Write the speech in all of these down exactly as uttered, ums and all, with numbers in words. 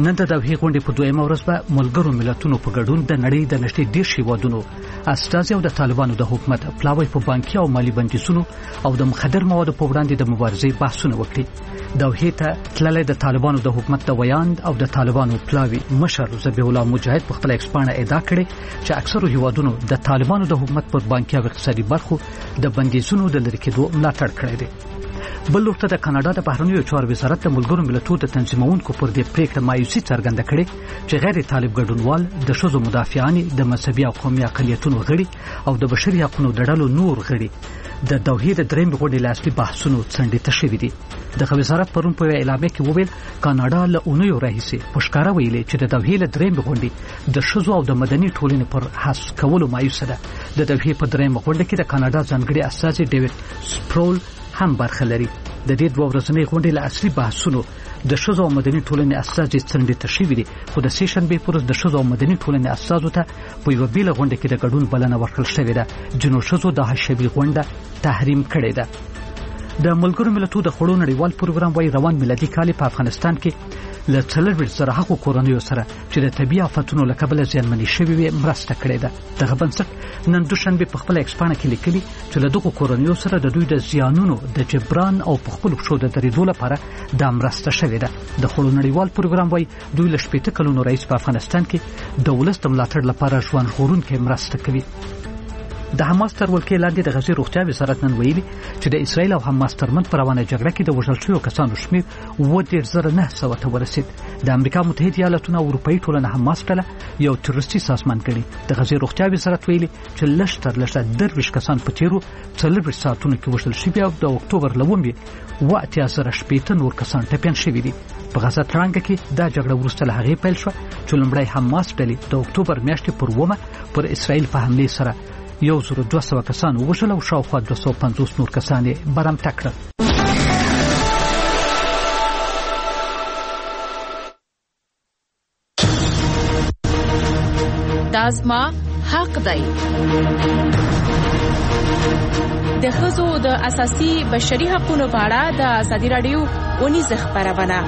نن د دوحې غونډې په دویمه ورځ به ملګرو ملتونو په ګډون د نړۍ د نږدې دېرش هېوادونو استازي او د طالبانو د حکومت پلاوی په بانکي او مالي بندیزونو او د مخدر موادو په وړاندې د مبارزې بحثونه وکړي. دوحې ته تللی د طالبانو د حکومت د ویاند او د طالبانو پلاوي مشر ذبیح الله مجاهد په خپل ایکسپاڼه ادعا کړې چې اکثرو هېوادونو د طالبانو د حکومت پر بانکي او اقتصادي برخو د بندیزونو د لرې کېدو ملاتړ کړی دی. بل لورته د کاناډا د بهرنیو چارو وزارت د ملګرو ملتونو د تنظیمونکو پر دې پریکړه مایوسي څرګنده کړې چې غیر طالب ګډونوال د ښځو مدافعانې د مذهبي او قومي اقلیتونو غړي او د بشري حقوقو د ډلو نور غړي د دوحې د درېیمې غونډې له اصلي بحثونو څنډې ته شوي دي. دغه وزارت پرون په یوه اعلامیه کې وویل کاناډا له اونیو راهیسې په ښکاره ویلي چې د دوحې له درېیمې غونډې د ښځو او د مدني ټولنې پر حذف کولو مایوسه ده. د دوحې په درېیمه غونډه کې د کاناډا ځانګړي استازي ډیوډ سپرول هم برخه لري. د دې دوه ورځنۍ غونډې له اصلي بحثونو د ښځو او مدني ټولنې استازي څنډې ته شوي دي، خو د سې شنبې پر ورځ د ښځو او مدني ټولنې استازو ته په یوه بېله غونډه کې د ګډون بلنه ورکړل شوې ده. جنو ښځو د حشوي غونډه تحریم کړې ده. د ملګرو ملتونو د خوړو نړیوال پروګرام وايي روان میلادي کال په افغانستان کې له څلوېښت زره هغو کورنیو سره چې د طبیعي آفتونو له کبله زیانمنې شوې وي مرسته کړې ده. دغه بنسټ نن دوشنبې په خپله ایکسپاڼه کې لیکلي چې له دغو کورنیو سره د دوی د زیانونو د جبران او په خپلو پښو د درېدو لپاره دا مرسته شوې ده. د خوړو نړیوال پروګرام وايي دوی له شپېته کلونو راهیسې په افغانستان کې د ولس د ملاتړ لپاره ژوند ژغورونکې مرسته کوي. د حماس تر ولکې لاندې د غزې روغتیا وزارت نن ویلي چې د اسرائیل او حماس ترمنځ په روانه جګړه کې د وژل شویو کسانو شمېر اووه دېرش زره نه سوه ته ورسېد. د امریکا متحده ایالتونو او اروپایي ټولنه حماس ډله یو تروریستي سازمان ګڼي. د غزې روغتیا وزارت ویلي چې لږ تر لږه درویشت کسان په تېرو څلوېښت ساعتونو کې وژل شوي او د اکتوبر له اوومې اووه اتیا زره شپېته نور کسان ټپیان شوي دي. په غزه تړانګه کې دا جګړه وروسته له هغې پیل شوه چې لومړی حماس ډلې د اکتوبر میاشتې پر اوومه پر اسرائیل په حملې سره یو زر دوه سوه کسان ووژل او شاوخوا دوه سوه پنځوس نور کسان یې برمته کړل. دا زما حق دی. د ښځو د اساسي بشري حقوقو په اړه د ازادي راډیو اونیزه خپرونه.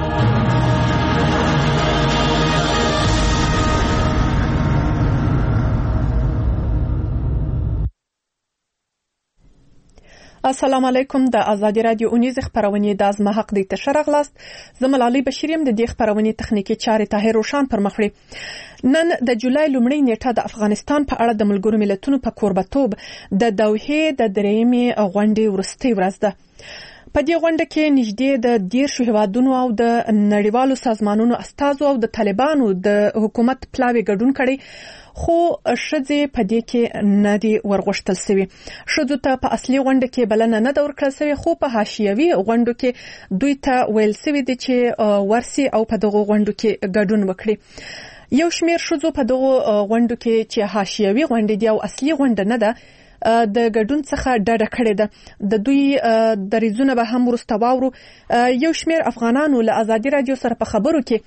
السلام علیکم. د ازادي رادیو اونیزه خبرونه د ازما حق دی تشرغ لاست. زمل علي بشیریم د دې خبرونه تخنیکی چارې طاهر روشان پر مخ وړي. نن د جولای لومړۍ نیټه د افغانستان په اړه د ملګرو ملتونو په کوربتوب د دوحې د درېیمې غونډې وروستۍ ورځ ده. په دې غونډه کې نږدې د دېرشو هیوادونو او د نړیوالو سازمانونو استازو او د طالبانو د حکومت پلاوی ګډون کړي، خو ښځې په دې کې نه دي ورغوښتل شوي. ښځو ته په اصلي غونډه کې بلنه نه ده ورکړل شوې، خو په حاشیوي غونډو کې دوی ته ویل شوي دي چې ورسي او په دغو غونډو کې ګډون وکړي. یو شمېر ښځو په دغو غونډو کې چې حاشیوي غونډې دي او اصلي غونډه نه ده د ګډون څخه ډډه کړې ده. د دوی دریځونه به هم وروسته واورو. یو شمېر افغانانو له ازادي راډیو سره په خبرو کې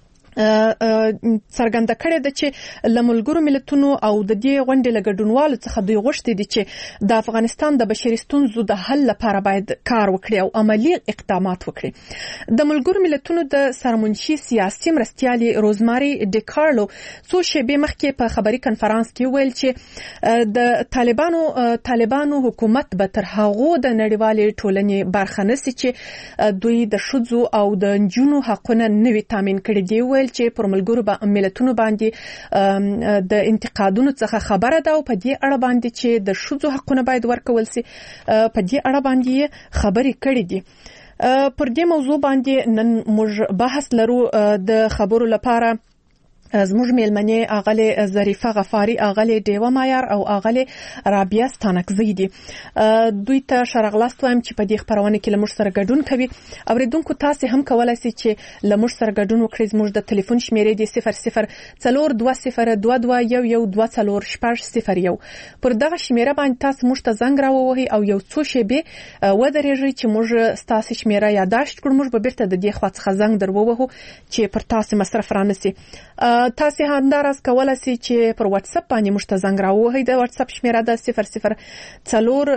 څرګنده کړې ده چې له ملګرو ملتونو او د دې غونډې له ګډونوالو څخه دوی غوښتي دي چې د افغانستان د بشري ستونزو د حل لپاره باید کار وکړي او عملی اقدامات وکړي. د ملګرو ملتونو د سرمنشي سیاسي مرستیالي روزماري ډیکارلو څو شېبې مخکې په خبري کنفرانس کې ویل چې د طالبانو طالبانو حکومت به تر هغه د نړیوالې ټولنې برخه نشي چې دوی د ښځو او د نجونو حقونه نوي تامین کړي دي. ویل چې پر ملګرو ملتونو باندې د انتقادونو څخه خبره ده او په دې اړه باندې چې د ښځو حقونه باید ورکول شي په دې اړه باندې خبرې کړې دي. پر دې موضوع باندې نن موږ بحث لرو. د خبرو لپاره زموږ میلمنې اغلې ظریفه غفاری، اغلې دیوه مایار او اغلې رابعه ستانکزی دي. دوی ته شرغلاست وایم چې په دې خبرونه کې لمر سره ګډون کوي. اوریدونکو تاسو هم کولای شئ چې لمر سره ګډون وکړئ. زموږ د ټلیفون شمیرې دی صفر صفر څلور دوه صفر دوه دوه یو یو دوه څلور شپږ صفر یو. پر دغه شمیره باندې تاسو موږ ته زنګ راووهئ او یو څو شیبې ودرېږئ چې موږ تاسو شمیره یادداشت کړو. موږ به بیرته د دې خوا څخه زنګ درووهو چې پر تاسو مصرف رانسي. تاسو همداراز کولای شئ چې پر واتس اپ باندې موږ ته زنګ راووهئ. د واتس اپ شمیره ده صفر صفر څلور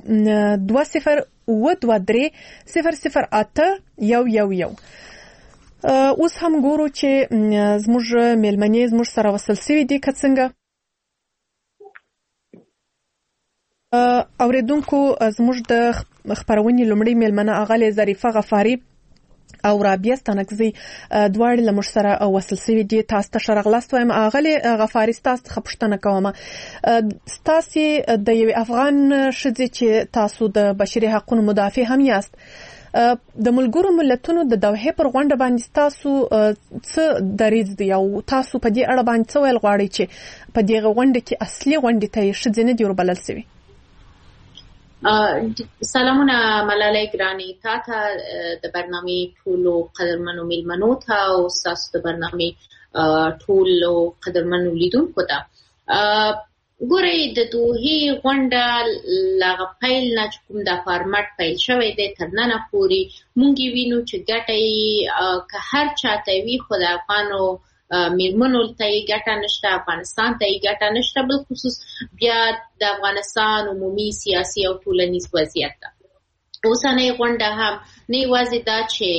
دوه صفر اووه دوه درې صفر صفر اته یو یو یو. اوس هم ګورو چې زموږ میلمنې زموږ سره وصل سوي دي که څنګه اوریدونکو زموږ د خبرونې لومړی میلمنه اغلې ظریفه غفاری او رابعه ستانکزی دواړه له موږ سره وصل سوي دي. تاسو ته شرغلاست وایم. اغلې غفاری تاسو څخه پوښتنه کوم تاسو د یو افغان ښځې چې تاسو د بشري حقوقو مدافع هم یاست د ملګرو ملتونو د دوحې پر غونډه باندې تاسو څه دریځ دی او تاسو په دې اړه باندې څه ویل غواړئ چې په دې غونډه کې اصلي غونډه ته ښځې نه دی وربلل سوي؟ سلامونه ملالۍ ګراني تا ته د برنامې ټولو قدرمنو میلمنو ته او تاسو د برنامې ټولو قدرمنو لیدونکو ته ګورئ د دوحې غونډه لاغه پیل نه کوم د فارمټ پیل شوی دی تر ننه پورې مونږ وینو چې ګټه که هر چاته وي خو د افغانو میرمنو ته یې ګټه نشته افغانستان ته یې ګټه نشته بل خصوص بیا د افغانستان عمومي سیاسي او ټولنیز وضعیت ته اوسنۍ غونډه هم نه یوازې دا چې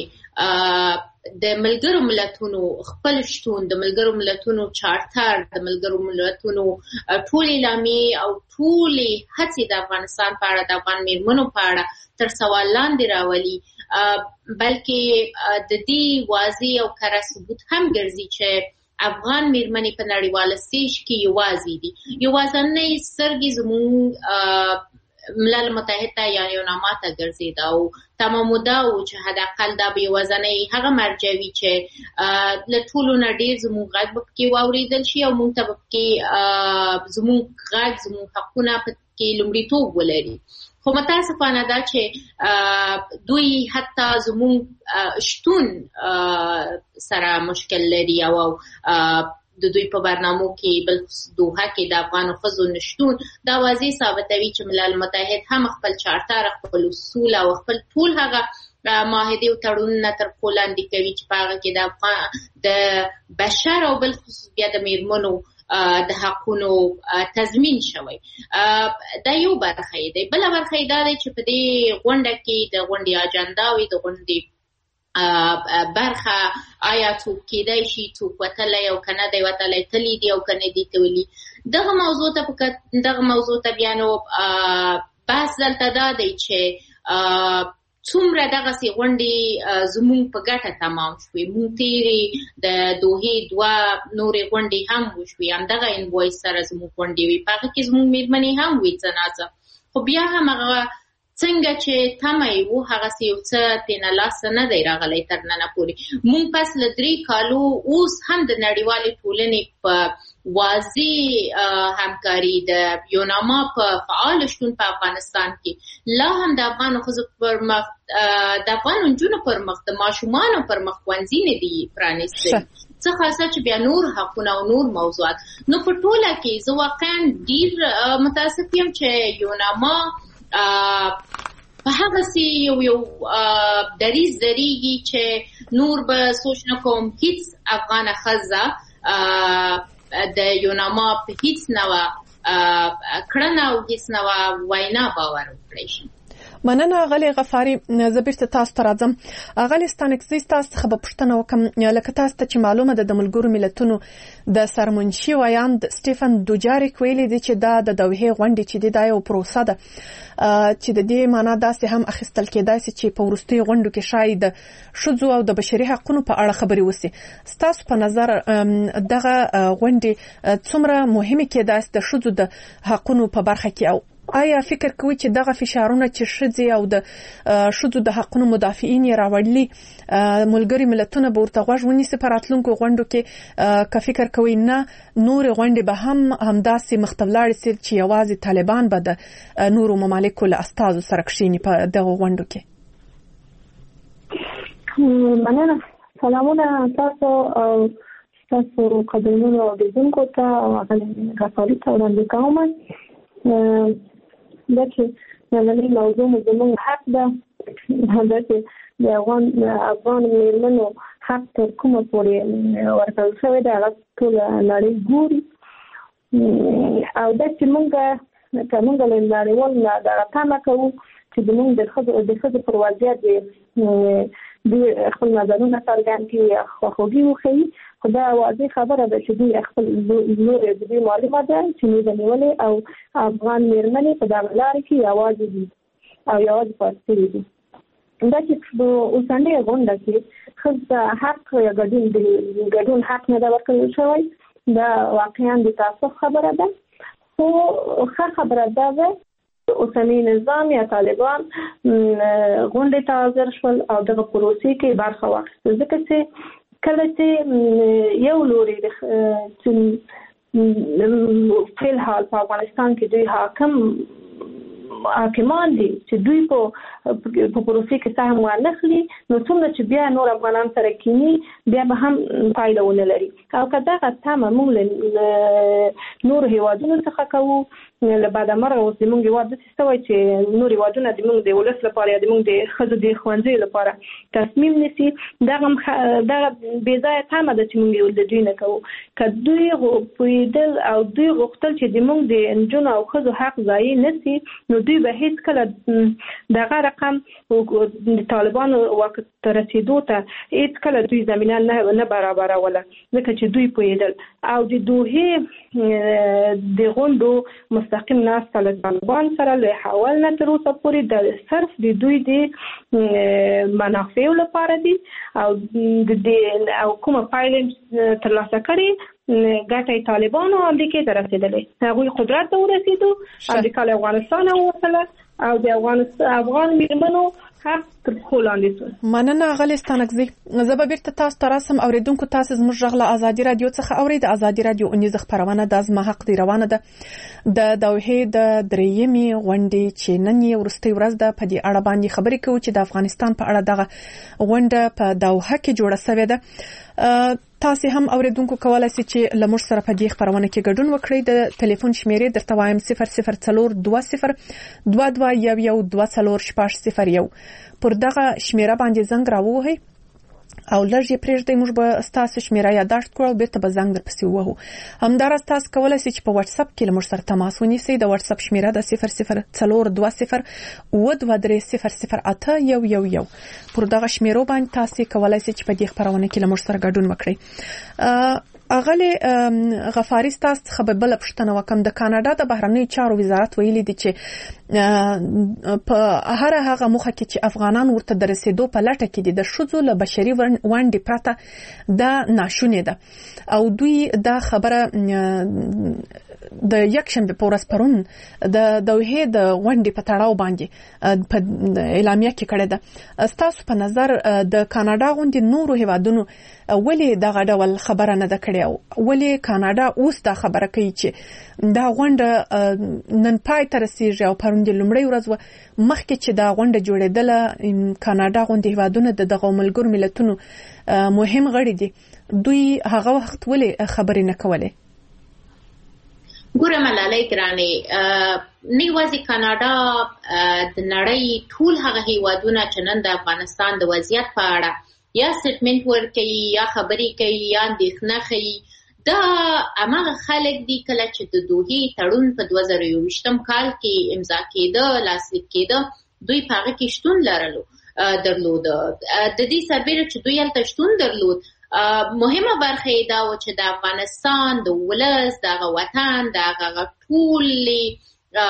د ملګرو ملتونو خپل شتون د ملګرو ملتونو چارټر د ملګرو ملتونو ټولې لامې او ټولې هڅې د افغانستان په اړه د افغان میرمنو په اړه تر سوال لاندې راولي بلکې د دې واضح او کره ثبوت هم ګرځي چې افغان میرمنې په نړیواله سیج کې یوازې دي یوازنۍ سترګې زموږ ملل متحده یا یوناما ته ګرځېده او تمام موده و چې حداقل دا به یوازنۍ هغه مرجع وي چې له ټولو نه ډېر زموږ غږ به پکې واورېدل شي او موږ ته به پکې زموږ غږ زموږ حقونه پکې لومړیتوب ولري. خو متاسفانه دا چې دوی حتی زموږ شتون سره مشکل لري او د دوی په برنامو کې بل دوحه کې د افغانو ښځو نشتون دا واضح ثابتوي چې ملل متحد هم خپل چارټر خپل اصول او خپل ټول هغه معاهدې او تړونونه تر پښو لاندې کوي چې په هغه کې د افغان د بشر او بل خصوص بیا د میرمنو د حقونو تضمین شوی. دا یو برخه دی. بله برخه دا دی چې په دې غونډه کې د غونډې اجنډا وي د غونډې برخه آیا څوک کېدای شي څوک وتلی او که نه دی وتلی تللی دی او که نه دی تللی دغه موضوع ته دغه موضوع ته بیا نو بحث دلته دا دی چې څومره دغسې غونډې زموږ په ګټه تمام شوې. موږ تېرې د دوحې دوه نورې غونډې هم وشوې همدغه انوایس سره زموږ غونډې وې په هغه کې زموږ میرمنې هم وې څه ناڅه خو بیا هم هغه څنګه چې تمه یې و هغسې یو څه تېنه لاسه نه دی راغلی تر ننه پورې. موږ پس له درې کالو اوس هم د نړیوالې ټولنې په واضح همکاري د یوناما په فعال شتون په افغانستان کې لا هم د افغانو ښځو پر مخ د افغانو نجونو پر مخ د ماشومانو پر مخ ښوونځي نه دي پرانیستي څه خاصه چې بیا نور حقونه او نور موضوعات. نو په ټوله کې زه واقعا ډېر متاسف یم چې یوناما په هغسې یو یو دریځ درېږي چې نور به سوچ نه کوم هیڅ افغانه ښځه د یوناما په هیڅ نوه کړنه او هیڅ نوه وینا باور وکړی شي. مننه غلې غفاری. زه بیرته تاسو ته راځم. غلې ستانکزی تاسو څخه به پوښتنه وکړم لکه تاسو ته چې معلومه ده د ملګرو ملتونو د سرمنشي ویاند سټیفن دوجاریک ویلي دی چې دا د دوحې غونډې چې دی دا یو پروسه ده چې د دې معنا داسې هم اخیستل کېدای شي چې په وروستیو غونډو کې شاید د ښځو او د بشري حقوقو په اړه خبرې وشي. ستاسو په نظر دغه غونډې څومره مهمه کېدای شي د ښځو د حقوقو په برخه کې او آیا فکر کوئ چې دغه فشارونه چې ښځې او د ښځو د حقوقو مدافعین یې راوړلي ملګري ملتونه به ورته غوږ ونیسي په راتلونکو غونډو کې که فکر کوئ نه نورې غونډې به هم همداسې مخ ته ولاړې سي چې یوازې طالبان به د نورو ممالکو له استازو سره کښېني په دغه غونډو کې؟ مننه. سلامونه تاسو او تاسو قدرمنو اورېدونکو ته او غفاري ته وړاندې کوم دا چې نننۍ موضوع مو زموږ حق ده دا چې د افغان میرمنو حق تر کومه پورې ورکړل شوی دی هغه ټوله نړۍ ګوري او دا چې موږ که موږ له نړیوال نه دغه تمه کوو چې زموږ د ښځو د ښځو پر وضعیت دوی خپل نظرونه څرګند کړي خواخوږي وښيي. خو دا واضح خبره ده چې دوی خپل لور د دې معلومه ده چې موږ نیولې او افغان میرمنې په دغه لار کې یوازې دي او یوازې پاتې دي. دا چې اوسنۍ غونډه کې ښځه حق یا ګډون د ګډون حق نه ده ورکړل شوی، دا واقعا د تاسف خبره ده. خو ښه خبره ده چې اوسنۍ نظام یا طالبان غونډې ته حاضر شول او دغه پروسې کې برخه واخیسته، ځکه چې کله چې یو لوري چې په الحال په افغانستان کې دوی حاکم حاکمان دي چې دوی په په پروسې کې سهم وانخلي، نو څومره چې بیا نور افغانان سره کینی بیا به هم فایده ونه لري. او که دغه تمه موږ له نور هیوادونو څخه کوو، له بعد مرغه اوس زموږ هیواد داسې شوی چې نور هیوادونه زموږ د ولس لپاره یا زموږ د ښځو د ښوونځیو لپاره تصمیم نیسي، دغه دغه بې ځایه تمه ده چې موږ د دوی نه کوو. که دوی پوهېدل او دوی غوښتل چې زموږ د نجونو او ښځو حق ضایع نه سي، نو دوی به هیڅ کله دغه رقم د طالبانو واک ته رسېدو ته هیڅ کله دوی زمینه نه برابروله، ځکه چې دوی پوهېدل. او د دوحې د غونډو مستقیم ناسته له طالبان سره له حوال نه تر اوسه پورې د صرف د دوی د منافعو لپاره دي او د او کومه پایله ترلاسه کړي ګټه طالبان او امریکا ته رسیدلې. هغوی قدرت ته ورسېدو، امریکا له افغانستان ووتله او د افغانستان افغان میرمنو حق تر پښو لاندې شو. مننه غلې ستانکزي. زه به بیرته تاسو ته راسم. اوریدونکو تاسو زموږ غږ له ازادي رادیو څخه اورئ. د ازادي رادیو اونیزه خبرونه د زما حق دی روانه ده. د دوحې د درېیمې غونډې چې نن یې وروستۍ ورځ ده، په دې اړه باندې خبرې کوو چې د افغانستان په اړه دغه غونډه په دوحه کې جوړه شوې ده. تاسو هم اوریدونکو کولای شئ چې لمر سره په دې خبرونه کې ګډون وکړئ. د ټلیفون شمیرې درته وایم صفر صفر څلور دوه صفر دوه دوه یو یو دوه څلور شپږ صفر یو. پر دغه شمیره باندې زنګ راووهئ او لږ یې پرېږدئ، موږ به ستاسو شمیره یادداشت کړو او بیرته به زنګ درپسې ووهو. همداراز تاسو کولای شئ چې په واتس اپ کې له موږ سره تماس ونیسئ. د واتس اپ شمیره د صفر صفر څلور دوه صفر اووه دوه درې صفر صفر اته یو یو یو. پر دغه شمیرو باندې تاسو کولای شئ چې په دې خبرونه کې له موږ سره ګډون وکړئ. اغلی غفاری ستاسو څخه به بل پښتنه وکم. د کاناډا د بهرنیو چارو وزارت ویلي دی چې په هر هغه موخه کې چې افغانان ورته د رسیدو په لټه کې دي، د ښځو له بشري ونډې پرته دا ناشونې ده. او دوی دا خبره د یکشنبه په ورځ پرون د دوحې د غونډې په تړاو باندې په اعلامیه کې کړې ده. ستاسو په نظر د کاناډا غونډې نورو هیوادونو ولې دغه ډول خبره نه ده کړې او ولې کاناډا اوس دا خبره کوي چې دا غونډه نن پای ته رسیږي او پرون د لومړۍ ورځ و مخکې چې دا غونډه جوړېدله کاناډا غونډې هیوادونه د دغه ملګرو ملتونو مهم غړي دي، دوی هغه وخت ولې خبرې نه کولې؟ ګوره ملالۍ ګرانې، نه یوازې کاناډا، د نړۍ ټول هغه هیوادونه چې نن د افغانستان د وضعیت په اړه یا سټیټمنټ ورکوي یا خبرې کوي یا اندېښنه ښیي، دا هماغه خلک دي کله چې د دوحې تړون په دوه زره یوویشتم کال کې امضا کېده، لاسلیک کېده، دوی په هغه کې شتون لرلو درلوده. د دې سربیره چې دوی هلته شتون درلود، مهمه برخه یې دا و چې د افغانستان د ولس، دغه وطن، دغه ټولې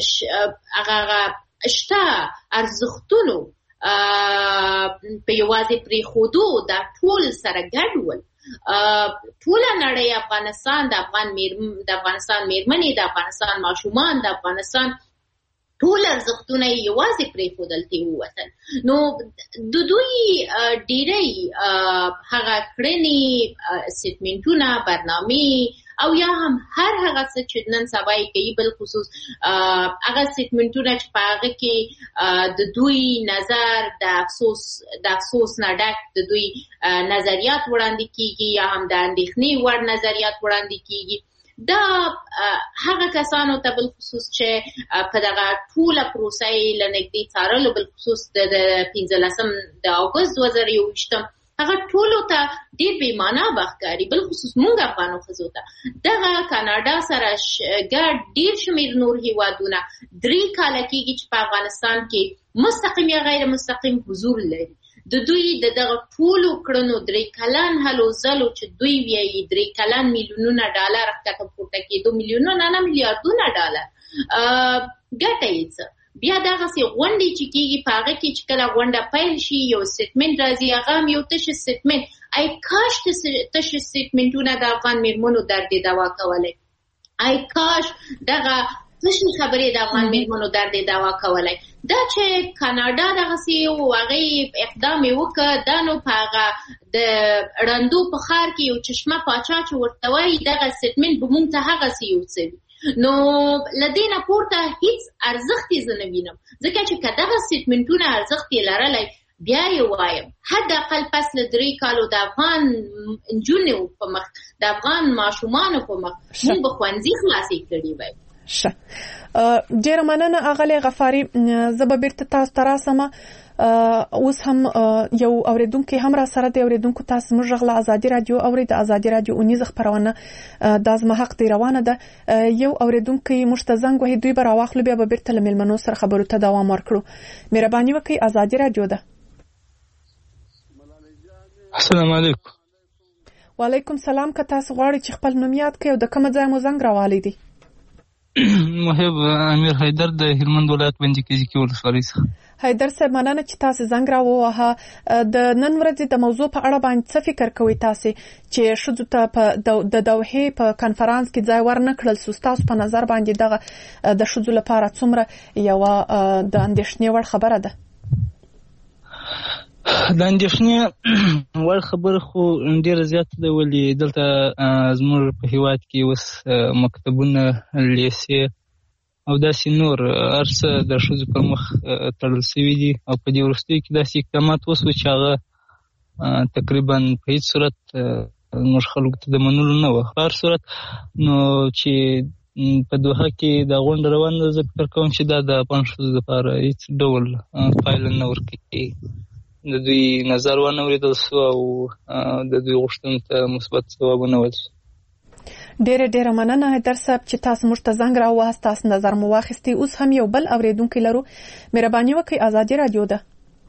هغه شته ارزښتونو په یوازې پرېښودو دا ټول سره ګډ ول. ټوله نړۍ افغانستان، د افغان د افغانستان میرمنې، د افغانستان ماشومان، د افغانستان ټول ارزښتونه یې یوازې پرېښودل ته ووتل. نو د دوی ډېری هغه کړنې، سټیټمنټونه، برنامې او یا هم هر هغه څه چې نن سبا یې کوي، بل خصوص هغه سټیټمنټونه چې په هغه کې د دوی نظر د افسوس د افسوس نه ډک د دوی نظریات وړاندې کیږي یا هم د اندېښنې وړ نظریات وړاندې کیږي. دا هغه کسانو ته بل خصوص چې په دغه ټوله پروسه یې له نږدې څارلو، بل خصوص د پنځلسم د اګوست دوه زره یوویشتم، هغه ټولو ته ډېر بې معنا به ښکاري، بل خصوص موږ افغانو ښځو ته. دغه کاناډا سره ګډ ډېر شمېر نور هیوادونه درې کاله کېږي چې په افغانستان کې مستقیم یا غیر مستقیم حضور لري. د دوی د دغه ټولو کړنو درې کلن هلو ځلو چې دوی وایي درې کلن میلیونونه ډالر ښکته پورته کېدو، میلیونونه نه میلیارډونه ډالر ګټه یې څه. بیا دغسې غونډې چې کېږي په هغه کې چې کله غونډه پیل شي یو سټیټمنټ راځي، هغه هم یو تش سټیټمنټ. ای کاش تش سټیټمنټونه د افغان میرمنو درد دوا کولی، ای کاش دغه تشې خبرې د افغان میرمنو درد دوا کولی. دا چې کاناډا دغسې و هغې اقدام یې وکړه، دا نو په هغه د ړندو په ښار کې یو چشمه پاچا چې ورته وایي دغه سټیټمنټ به مونږ ته هغسې یو څه وي. نو له دې نه پورته هیڅ ارزښت یې زه نه وینم، ځکه چې که دغه سټیټمنټونه ارزښت یې لرلی، بیا یې وایم حداقل پس له درې کالو د افغان نجونو په مخ، د افغان ماشومانو په مخ موږ به ښوونځي خلاصې کړي وای. ښه، ډېره مننه اغلې غفاري. زه به بیرته تاسو ته راسم. اوس هم یو اوریدونکو هم را سره دی. اوریدونکو تاسو موږ غلا ازادي رادیو اوري، د ازادي رادیو اونیز خبرونه د زما حق دی روانه ده. یو اوریدونکو مشتزنګ وهي دوی به راوخلو، بیا به بیرته لملمنو سره خبرو ته دوام ورکړو. مهرباني وکړئ، ازادي رادیو ده. السلام علیکم. وعلیکم سلام. که تاسو غواړئ چې خپل نوم یاد کړئ او د کوم ځای مو زنګ راوالی دی؟ محب امیر حیدر د هلمند ولایت بندیکیزي کې ولسوالۍ څخه. حیدر صاحب، مننه چې تاسو زنګ راووهه. د نن ورځې د موضوع په اړه باندې څه فکر کوئ تاسو چې ښځو ته په د دوحې په کنفرانس کې ځای ورنه کړل سو؟ تاسو په نظر باندې دغه د ښځو لپاره څومره یوه د اندېښنې وړ خبره ده؟ د اندېښنې وړ خبره خو ډېره زیاته ده، ولې دلته زموږ په هېواد کې اوس مکتبونه، لیسې او داسې نور هر څه د ښځو پر مخ تړل شوي دي، او په دې وروستیو کې داسې اقدامات وسوه چې هغه تقریبا په هېڅ صورت زموږ خلکو ته د منلو نه وه. په هر صورت نو چې په دوحه کې دا غونډه روانه ده، زه فکر کوم چې دا د افغان ښځو لپاره هېڅ ډول پایله نه ورکوي. د دوی نظر ونه اورېدل سو او د دوی غوښتنو ته مثبت ځواب ونه ویل سو. ډېره ډېره مننه حیدر صاحب چې تاسو موږ ته زنګ راووهاست، تاسو نظر مو واخیستی. اوس هم یو بل اوریدونکی لرو. مهرباني وکړئ، ازادي رادیو ده.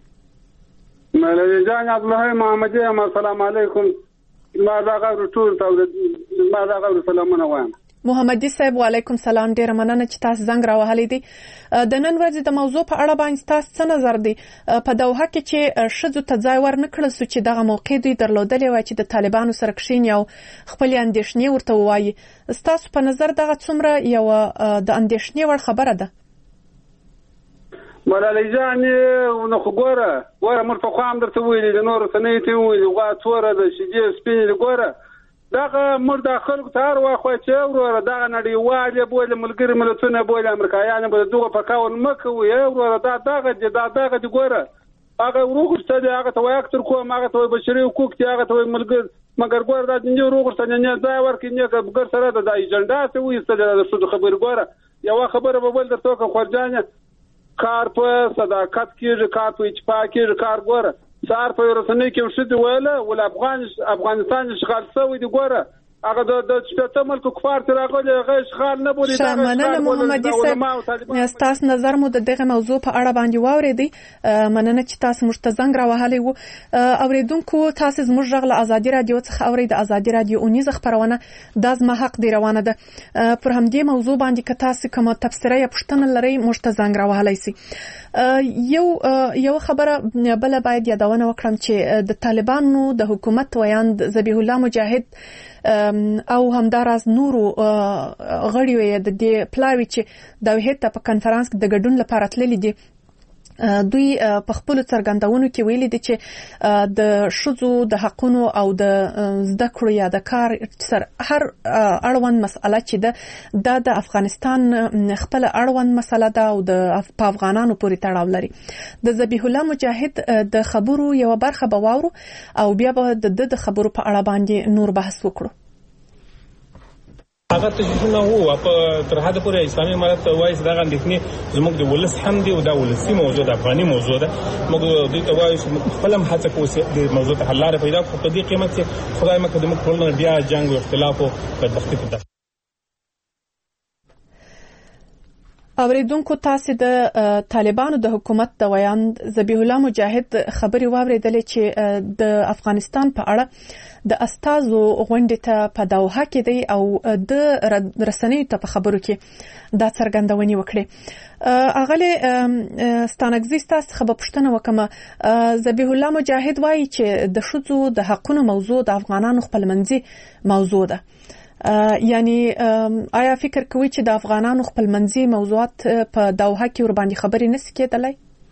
مولوي جان عبدالله محمدي، السلام علیکم. ما دا غوړ ټول ته ما دا غوړ سلامونه وایم. محمدي صاحب، وعلیکم سلام. ډېره مننه چې تاسو زنګ راوهلی دی. د نن ورځې د موضوع په اړه باندې تاسو څه نظر دی؟ په دوحه کې چې ښځو ته ځای ورنه کړل سو چې دغه موقع دوی درلودلې وای چې د طالبانو سره کښېني او خپلې اندېښنې ورته ووایي، ستاسو په نظر دغه څومره یوه د اندېښنې وړ خبره ده؟ ملالۍ جانې نو خو ګوره ګوره موږ پخوا هم درته ویلي دي، نورو څه ته ویلي، غوا توره ده، شیدې سپینې دي. ګوره دغه موږ د خلکو ته هر وخت وایو چې وروره دغه نړیوال یې بولي، ملګري ملتونه بولي، امریکایان به د دغو په قول مه کوئ، وروره دا دغه دي دا دغه دي. ګوره هغه وروغوښته دي، هغه ته وایي اکتر کوم، هغه ته وایي بشري حقوق دي، هغه ته وایي ملګري، مګر ګوره دا د نجونو وروغوښته نه ځای ورکړي، نه ګر سره د ایجنډا څه وایستلې ده د ښځو خبرې. ګوره یوه خبره به بل درته وکړم خورجانه، کار په صداقت کېږي، کار په اتفاق کېږي. کار ګوره سهار په رسنۍ کې ښځې ویله ول افغان افغانستان اشغال شوی دی. ګوره هغه د شپېته ملکو کفار چې راغلي هغه اشغال نه بولي. مننه محمدي صاحب، ستاسو نظر مو د دغه موضوع په اړه باندې واورېدی. مننه چې تاسو موږ ته زنګ راوهلی وو. اوریدونکو تاسو زموږ غږ له ازادي رادیو څخه اورئ. د ازادي رادیو اونیزه خبرونه دا زما حق دی روانه ده. پر همدې موضوع باندې که تاسو کومه تفسیره یا پوښتنه لرئ موږ ته زنګ راوهلی سئ. یو یو خبره بل باید یادونه وکړم چې د طالبانو د حکومت ویاند ذبیح الله مجاهد او همداراز نورو غړیو یې د دې پلاوي چې د وحید ته په کنفرانس کې د ګډون لپاره تللي دي، دوی په خپل څرګندونو کې ویلي دي چې د ښځو د حقونو او د زده کړو یا د کار سره هر اړوند مسله چې ده د افغانستان خپل اړوند مسله ده او د افغانانو پورې تړاو لري. د ذبیح الله مجاهد د خبرو یو برخه به واورو او بیا به د د خبرو په اړه باندې نور بحث وکړو. هغه تشویشونه وو په تر حد پورې اسلامي امارت وایي دغه اندېښنې زموږ د ولس هم دی او دا ولسي موضوع د افغاني موضوع ده. موږ دوی ته وایو چې خپل هم هڅه کوو چې د موضوع ته حل لاره پیدا کړو. په دې قیمت چې خدای مکه زموږ ټولنه بیا جنګ او اختلاف او بدبختي ته اوریدونکو تاسو د طالبانو د حکومت د ویاند ذبیح الله مجاهد خبري واوریدلې چې د افغانستان په اړه د استازو غونډې ته په دوحه کې دی او د رسنیو ته په خبرو کې دا څرګندونې وکړي. اغله ستانګزي تاسو خبر پښتنه وکمه ذبیح الله مجاهد وایي چې د شذو د حقونو موضوع د افغانانو خپل منځي موضوع ده. یعنی آیا فکر کوي چې د افغانانو خپل منځي موضوعات په دوحه کې ور باندې خبرې نس کېدلای؟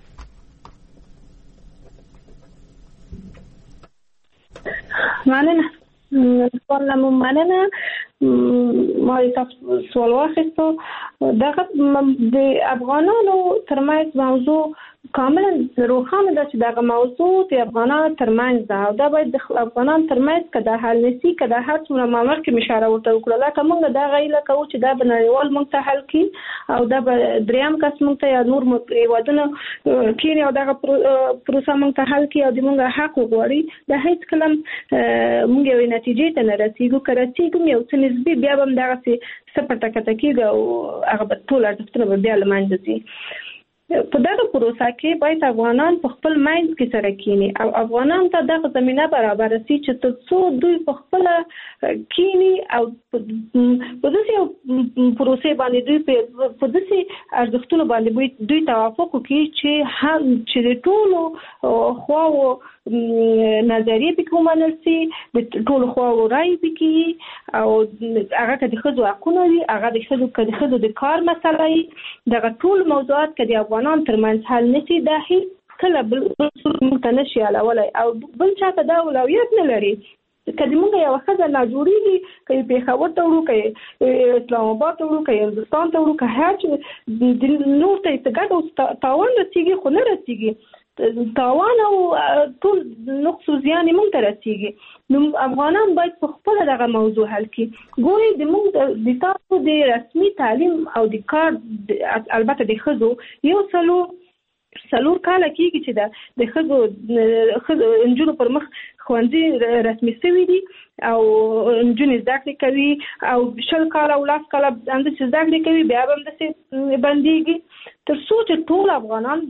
مننه والله مننه ما تاسو سوال واخیستو دغه د افغانانو ترمنځ موضوع کاملا روښانه ده چې دغه موضوع د افغانانو ترمنځ ده او دا باید د افغانانو ترمنځ کده حل نشي کده هر څومره معاملات کې اشاره ورته وکړه لکه موږ دا غیله کوو چې دا بنړیوال موږ ته حل کړي او دا دریم کس موږ ته یا نور هیوادونه کېنی او دغه پروسه موږ ته حل کړي او د موږ حق وغواړي دا هیڅ کله موږ یو نتیجې ته نه رسیږو که رسیږو یو څه نسبي بیا به هم دغسې څه په ټکه ټکېږي او هغه به ټول ارزښتونه به بیا له منځه ځي. په دغه پروسه کې باید افغانان په خپل ماینډ کې سره کینی او افغانان ته دغه زمينه برابر شي چې تاسو دوی په خپل کینی او په داسې پروسه باندې دوی په داسې ارزښتونو باندې دوی توافق وکړي چې هم چې ټولو خواو نظریه به کومه نشي د ټولو خواو رائے بکی او هغه کدي خزو حقونه دي هغه د خزو کدي خزو د کار مسلې دغه ټول موضوعات کدي افغانان ترمنځ حل نشي دا هیڅ کله بل متنشي علاوه او بل چاته دا اولویت نه لري. کله موږ یو خزه نه جوړیږي کله په خبر ته ورو کله اسلام آباد ته ورو کله هندستان ته ورو که هر د نور ته څنګه تاوان رسیږي خو نه رسیږي تاوان او ټول نقص او زیان موږ ته رسیږي. نو افغانان باید په خپل دغه موضوع حل کړي. ګوري د موږ د تاسو د رسمي تعلیم او د کار البته د خزو یو څلو څلور کاله کېږي چې د د خزو خزو انجونو پر مخ خوندې رسمي شوي دي او انجونې زده کړې کوي او شل کاله او لاس کاله همداسې زده کړې کوي بیا به همداسې بندېږي تر څو چې ټول افغانان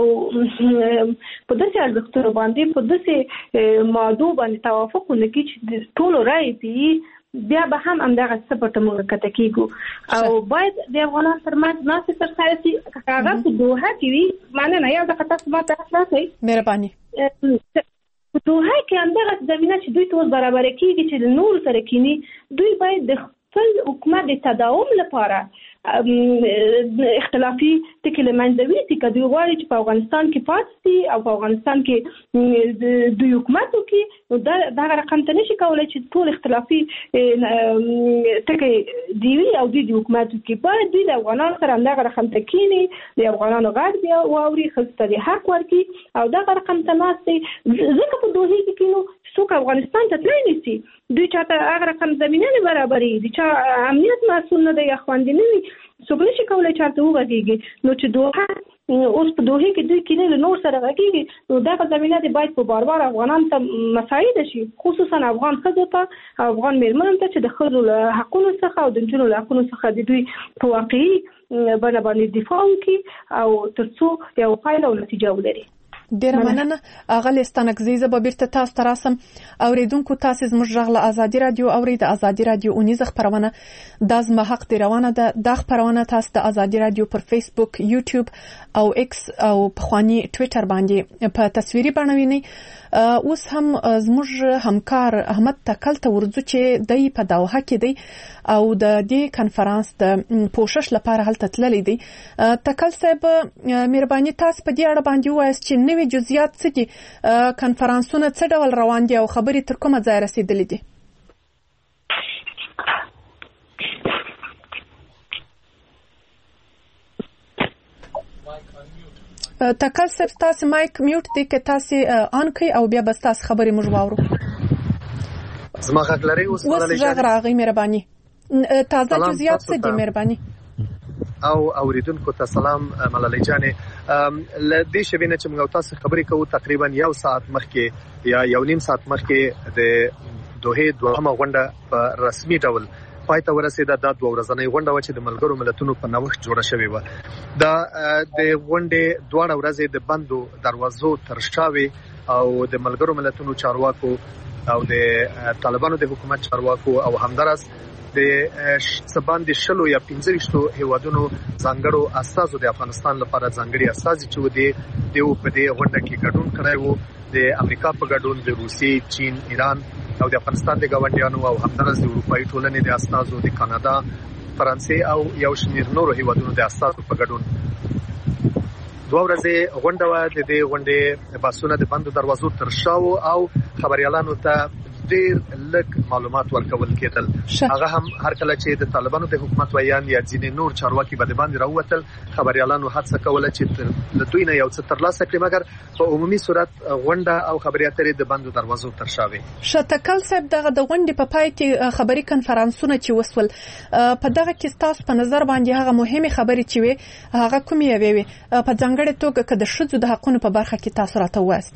په داسې ارزښتونو باندې په داسې مادو باندې توافق ونه کړي چې ټولو رایې دي بیا به هم همدغه څه په موږ کته کېږو او باید د افغانانو ترمنځ ناسې ترسره شي که هغه په دوحه کې وي مننه یو دقیقه تاسو ما ته خلاصوئ مهرباني په دوحه کې همدغه زمینه چې دوی ته اوس برابره کېږي چې د نورو سره کینی دوی باید د خپل حکومت د تداوم لپاره اختلافي ټکي له منځه ویسي که دوی غواړي چې په افغانستان کې پاتې شي او په افغانستان کې دوی حکومت وکړي نو دغه رقم ته نشي کولی چې ټول اختلافي ټکي دي وي او دوی د حکومت وکړي. باید دوی د افغانانو سره همدغه رقم ته کښېني د افغانانو غږ بیا واوري ښځو ته د حق ورکړي او دغه رقم ته ناست دی ځکه په دوحې کې کښېنو څوک افغانستان ته تللی نه شي دوی چاته هغه رقم زمینه نه برابرې د چا امنیت مسؤل نه دی یا خوندي نه وي څوک نشي کولی چاته وغږېږي نو چې دوحه اوس په دوحې کې دوی کینې له نور سره غږېږي نو دغه زمینه دې باید په بار بار افغانانو ته مساعده شي خصوصا افغان ښځو ته افغان مېرمنو ته چې د ښځو له حقونو څخه او د نجونو له حقونو څخه د دوی په واقعي بڼه باندې دفاع وکړي او تر څو یو پایله او نتیجه ولري. ډیره مننه اغلی ستانکزی زه به بیرته تاسو ته راسم. اوریدونکو تاسو زموږ غږ له ازادي رادیو اوري د ازادي رادیو اونیزه خبرونه د زما حق دی روانه ده د خبرونه تاسو د ازادي رادیو پر فیسبوک یوټیوب او ایکس او پخوانی ټوئیټر باندې په تصویري بڼه وینئ. اوس هم زموږ همکار احمد تکل ته ورځو چې دای په دوحه کې دی او د دې کنفرانس د پوښښ لپاره هلته تللی دی. تکل صاحب مهرباني تاسو په دې اړه باندې وایاست چې نوې جزئیات څه دي کنفرانسونه څه ډول روان دي او خبرې تر کومه ځای رسیدلې دي؟ تکل صاحب تاسو مایک میوټ دی که تاسو آن کوي او بیا بس تاسو خبرې موږ واورو. زما غږ لري اوس ملالۍ جان؟ اوس غږ راغی مهرباني تازه جزئیات څه دي مهرباني؟ او اوریدونکو ته سلام ملالۍ جانې له دې شوي نه چې موږ تاسو خبرې کوو تقریبا یو ساعت مخکې یا یو نیم ساعت مخکې د دوحې دوهمه غونډه په رسمي ډول پای ته ورسېده. دا دوه ورځنۍ غونډه وه چې د ملګرو ملتونو په نوښت جوړه شوې وه. دا د غونډې دواړه ورځې د بندو دروازو تر شا وې او د ملګرو ملتونو چارواکو او د طالبانو د حکومت چارواکو او همدارس د سباندې شلو یا پنځه ویشتو هیوادونو ځانګړو استازو د افغانستان لپاره ځانګړي استازي چې ودی دیو په دې غونډه کې ګډون کړی وو. د امریکا په ګډون د روسیې، چین، ایران او د افغانستان د ګاونډیانو او همدارس د اروپایي ټولنې د استازو، د کاناډا، فرانسې او یو شمېر نورو هیوادونو د استازو په ګډون دوه ورځې غونډه وه. د دې غونډې بحثونه د بندو دروازو تر شا وو او خبریالانو ته ډېر لږ معلومات ورکول کېدل. هغه هم هر کله چې د طالبانو د حکومت ویان یا ځینې نور چارواکي به د باندې راووتل، خبریالانو هڅه کوله چې له دوی نه یو څه ترلاسه کړي، مګر په عمومي صورت غونډه او خبري اترې د بندو دروازو تر شا وې. شتکل صاحب، دغه د غونډې په پای کې خبري کنفرانسونه چې وسول، په دغه کې ستاسو په نظر باندې هغه مهمه خبرې چې وي هغه کومې وي؟ په ځانګړې توګه که د ښځو د حقونو په برخه کې تاسو راته ووایاست.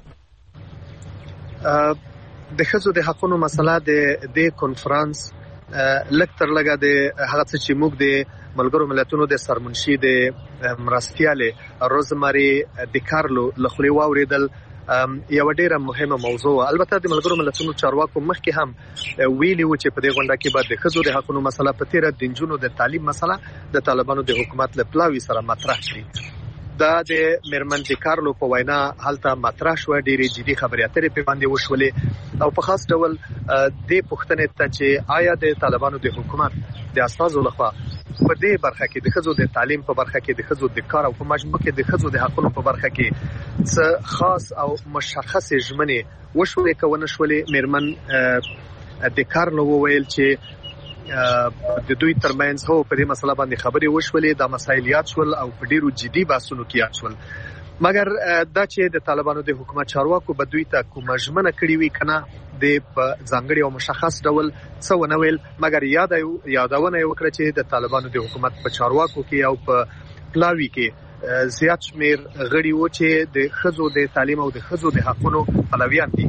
د ښځو د حقونو مسله د دې کنفرانس لږ تر لږه د هغه څه چې موږ د ملګرو ملتونو د سرمنشي د مرستیالې روزماري د کارلو له خولې واورېدل یو ډیره مهمه موضوع. البته د ملګرو ملتونو چارواکو مخکې هم ویلي و چې په دې غونډه کې به د ښځو د حقونو مسله په تیره د نجونو د تعلیم مسله د طالبانو د حکومت له پلاوي سره مطرح شي. دا د میرمن د کارلو په وینا هلته مطرح شوه، ډېرې جدي خبرې اترې په باندې وشولې او په خاص ډول د پوښتنې ته چې آیا د طالبانو د حکومت د اساسو لخوا په دې برخه کې د ښځو د تعلیم په برخه کې د ښځو د کار او په مجموع کې د ښځو د حقونو په برخه کې څه خاص او مشخص ژمنې وشولې که ونه شولې. میرمن د کارلو وویل چې د دوی ترمنځ هو په دې مسله باندې خبرې وشولې، دا مسایل یاد شول او په ډیرو جدي بحثونو کې یاد شول. مګر دا چې د طالبانو د حکومت چارواکو به دوی ته کومه ژمنه کړې وي کنه د ځانګړي او مشخص ډول څه ونه ویل، مګر یاد یادونه یې وکړه چې د طالبانو د حکومت په چارواکو کې او په پلاوي کې زیات شمیر غړي وو چې د ښځو د تعلیم او د ښځو د حقونو پلویان دي.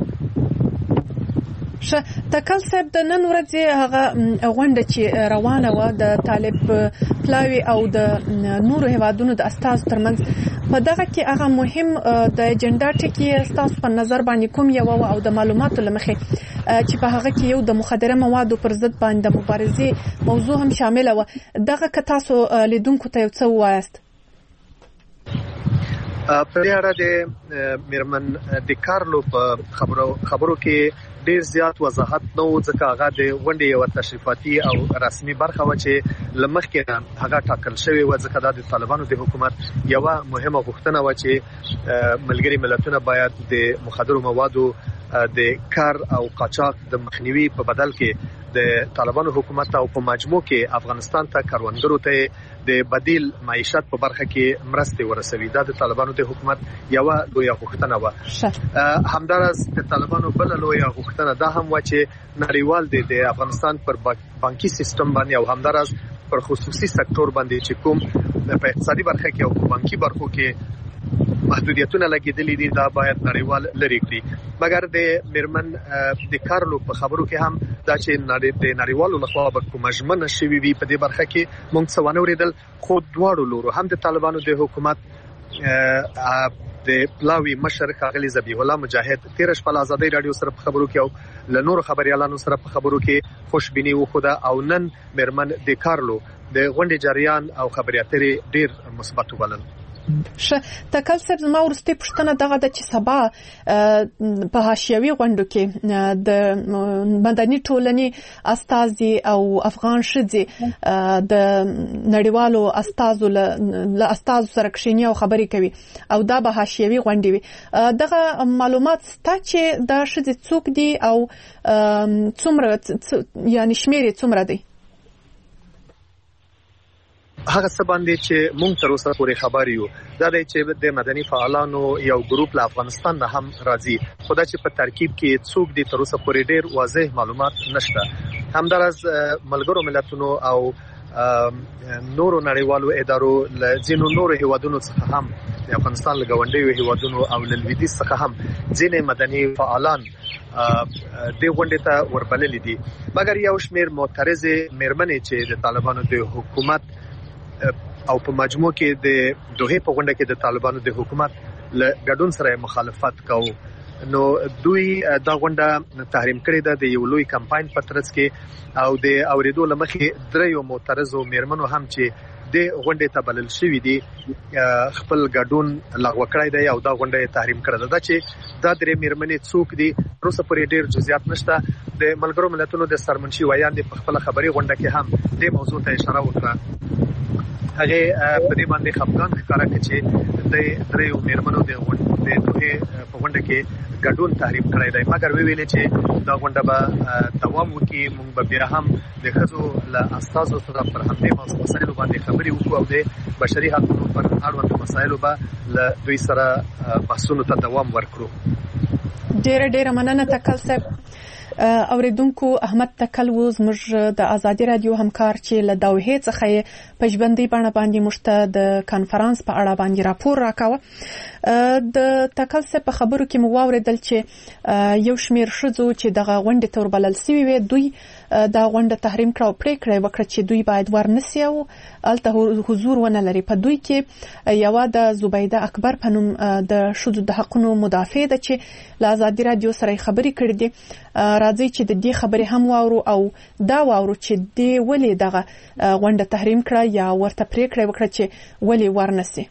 ش تکل صاحب، د نن ورځې هغه غونډه چې روانه و د طالب پلاوي او د نورو هیوادونو د استاذ ترمنځ، په دغه کې هغه مهم د اجنډا ټکی استاذ په نظر باندې کوم یو او د معلوماتو لمخې چې په هغه کې یو د مخدره موادو پر ضد باندې مبارزه موضوع هم شامل و. دغه که تاسو لیدونکو ته یو څه وایاست؟ په دې اړه د میرمن د کارلو په خبرو خبرو کې ډیر زیات وضاحت نه و، ځکه هغه د غونډې یو تشریفاتي او رسمي برخه و چې لمخکې هغه ټاکل شوی و، ځکه دا د طالبانو د حکومت یو مهمه غوښتنه و چې ملګري ملتونه باید د مخدرو موادو د کار او قاچاق د مخنیوي په بدل کې د طالبانو حکومت او په مجموع کې افغانستان ته کاروانګرو ته د بدیل معیشت په برخه کې مرستې ورسوي. دا د طالبانو د حکومت یو لوی غوښتنه و. همدارس د طالبانو بل لوی غوښتنه دا هم و چې نړیوال د افغانستان پر بانکي سیستم باندې او همدارس پر خصوصي سکتور باندې چې کوم په اقتصادي برخه کې او په بانکي برخو کې محدودیتونه لګیدلې دي دا باید نړیوال لري کړي. مګر د میرمن د کارلو په خبرو کې هم دا چې د نړیوالو لخوا به کومه ژمنه شوې وي په دې برخه کې موږ څه ونه اورېدل، خو دواړو لورو هم د طالبانو د حکومت د پلاوي مشر ښاغلي ذبیح الله مجاهد تیر شپه له ازادۍ راډیو سره په خبرو کې او له نورو خبريالانو سره په خبرو کې خوشبیني وښوده او نن میرمن د کارلو د غونډې جریان او خبري اترې ډیر مثبت وبلل. ش تکل صاحب، زما ورسته پښتنه دغه د چې سبا په حاشیوي غونډو کې د مدني ټولنې استازي او افغان شذي د نړیوالو استازو له استازو سره کښینی او خبرې کوي او دا به حاشیوي غونډې وي. دغه معلومات ستا چې دا شذي څوک دي او څومره یعنی شمیر څومره دی؟ هغه څه باندې چې مونږ تر اوسه پورې خبر یو دا دی چې د مدني فعالانو یو ګروپ له افغانستان نه هم راځي، خو دا چې په ترکیب کې څوک دي تر اوسه پورې ډیر واضح معلومات نشته. همدارس ملګرو ملتونو او نورو نړیوالو ادارو له ځینو نورو هیوادونو څخه هم د افغانستان له ګاونډیو هیوادونو او له لویدیځ څخه هم ځینې مدني فعالان د غونډې ته وربللې دي مګر یو شمېر معترضې مېرمنې چې د طالبانو د حکومت او په مجموع کې د دوحې په غونډه کې د طالبانو د حکومت له ګډون سره مخالفت کوي نو دوی دا غونډه تحریم کړې ده د یو لوی کمپاین په ترڅ کې او د اوریدو لمخې دریو معترضو مېرمنو هم چې د غونډې ته بلل شوې دي خپل ګډون لغوه کړی دی او دا غونډه تحریم کړې ده چې دا درې مېرمنې څوک دي روسه پرې ډېر جزئیات نشته د ملګرو ملتونو د سرمنشي ویاند په خپل خبري غونډه کې هم د موضوع ته اشاره وکړه هغه په دې باندې خپګان ښکارا کړ چې د دریو مېرمنو د غونډې په غونډه کې ګډون تحریم کړی دی مګر وی ویل چې دا غونډه به دوام وکړي موږ به بیا هم د ښځو له استازو سره پر همدې مسایلو باندې خبرې وکړو او د بشري حقوقو پر اړوند مسایلو به له دوی سره بحثونو ته دوام ورکړو. ډېر ډېر مننه تکل صاحب. اوریدونکو احمد تکل و زموږ د ازادي رادیو همکار چې له دوحې څخه په ژوندۍ بڼه باندې مشته د کانفرنس په اړه باندې راپور راکاوه. د تکل صاحب په خبرو کې مو واوریدل چې یو شمېر ښځو چې دغه غونډې ته وربلل سوي وي دوی دا غونډه تحریم کړه او پریکړه وکړه چې دوی باید ورنسي او الته حضور ونه لري. په دوی کې یو د زبیده اکبر په نوم د ښځو د حقوقو مدافع ده چې له ازادي رادیو سره خبرې کړې دي. راځي چې د دې خبرې هم واورو او دا واورو چې دې ولې دغه غونډه تحریم کړه یا ورته پریکړه وکړه چې ولې ورنسي.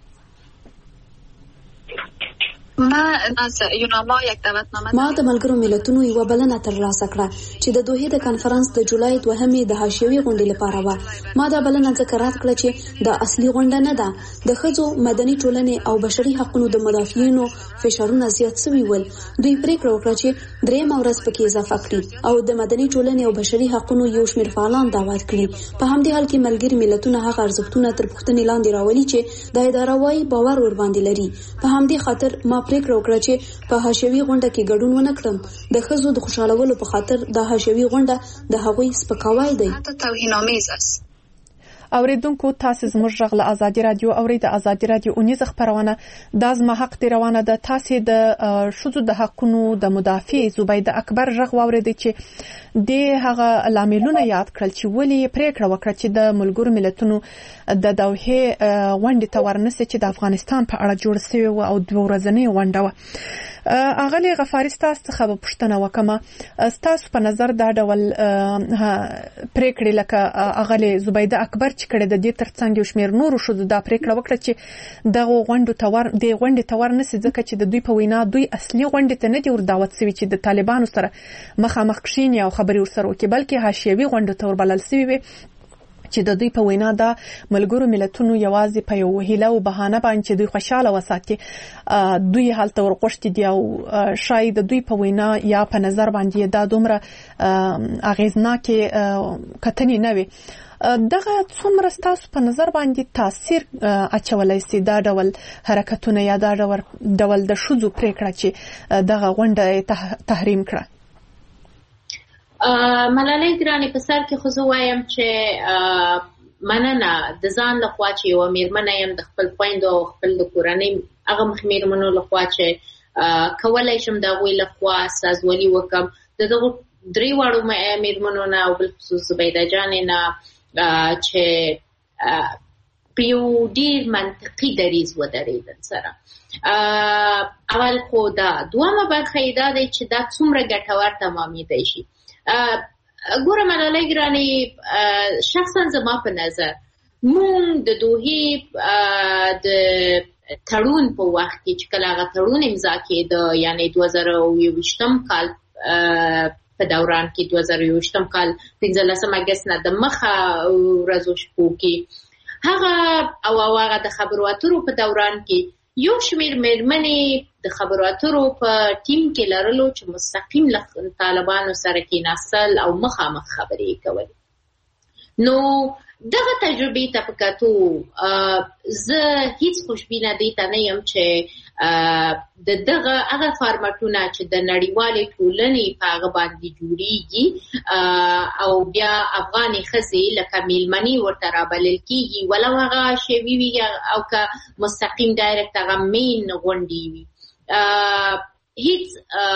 ما یوناما یک دعوتنامه ما د ملګرو ملتونو یو بلنه ترلاسه کړه چې د دوحې د کانفرنس د جولای دوهمې د حاشیوي غونډې لپاره و. ما دا بلنه ذکر کړه چې د اصلي غونډه نه ده. د ښځو مدني ټولنې او بشري حقوقو د مدافعینو فشارونه زیات شوي ول. دوی پریکړه وکړه چې درېم ورځ پکې اضافه کړي او د مدني ټولنې او بشري حقوقو یو شمېر فعالان دعوت کړي. په همدې حال کې ملګري ملتونه هغه ارزښتونه تر پوښتنې لاندې راولي چې د اداره وايي باور ور باندې لري. په همدې خاطر ما پریکړه وکړه چې په حاشیوي غونډه کې ګډون ونه کړم. د ښځو د خوشالولو په خاطر د حاشیوي غونډه د هغوی سپکاوی دی. توهین‌آمیز است. اوریدونکو تاسو زموږ غږ له ازادي رادیو اوري د ازادي رادیو اونیز خبرونه د ازما حق دی روانه ده. تاسو د ښځو د حقوقو د مدافع زبیده اکبر غږ واورید چې د هغه لاملونه یاد کړل چې ولې پریکړه وکړه چې د ملګرو ملتونو د دوحې غونډې ته ورنسي چې د افغانستان په اړه جوړ شوی او دوه ورځنۍ غونډه و. اغلی غفاری ستاسو څخه به پوښتنه وکم ستاسو په نظر دا ډول پریکړه لکه اغلی زبیده اکبر چې کړه د دې ترڅنګ یو شمېر نور شو دا پریکړه وکړه چې دغه غونډه تور د غونډې تور نسي ځکه چې د دوی په وینا دوی اصلي غونډه ته نه دی ور دعوت شوی چې د طالبانو سره مخامخ کښینی او خبري ورسره وکړي بلکې حاشیوي غونډه ته ور بلل شوی وي چې د دوی په وینا دا ملګرو ملتونو یوازې په یو هیله او بهانه باندې دوی خوشاله وساتي دوی حالت ورغوښتي دي او شاید د دوی په وینا یا په نظر باندې دا دومره اغیزناکه کتنې نه وي. دغه څومره ستاسو په نظر باندې تاثیر اچولای سي دا ډول حرکتونه یا دا ډول د شذو پریکړه چې دغه غونډه تحریم کړه؟ ملالۍ ګراني په سر کې خو زه وایم چې مننه د ځان لخوا چې یو میرمنه یم د خپل خویندو او خپل د کورنۍ هغه مخ میرمنو لخوا چې کولای شم د غوي لخوا سازولي وکم د دغه درې واړو میرمنو نه او بل خصوص زبیده جان نه چې پیو ډیر منطقي دریز ودرېدل سره. اول خو دا دوامه برخه دا دی چې دا څومره ګټور تمامېدای شي. ګوره ملالۍ ګراني شخصا زما په نظر مونږ د دوحې د تړون په وخت کې چې کله هغه تړون امضا کېده یعنی دوه زره یوویشتم کال په دوران کې دوه زره یوویشتم کال پنځلسم اګست نه د مخه ورځو شپو کې هغه او هغه د خبرو اترو په دوران کې یو شمېر مېرمنې د خبرو اترو په ټیم کې لرلو چې مستقیم له طالبانو سره کېناستل او مخامخ خبرې کول. نو دغه تجربې ته په کتو زه هیڅ خوشبینه دي ته نه یم چې د دغه هغه فارمټونه چې د نړیوالې ټولنې په هغه باندې جوړیږي او بیا افغاني ښځې لکه میلمنې ورته رابلل کېږي ولو هغه شوي وي او که مستقیم ډایرکټ هغه مین غونډې وي هیڅ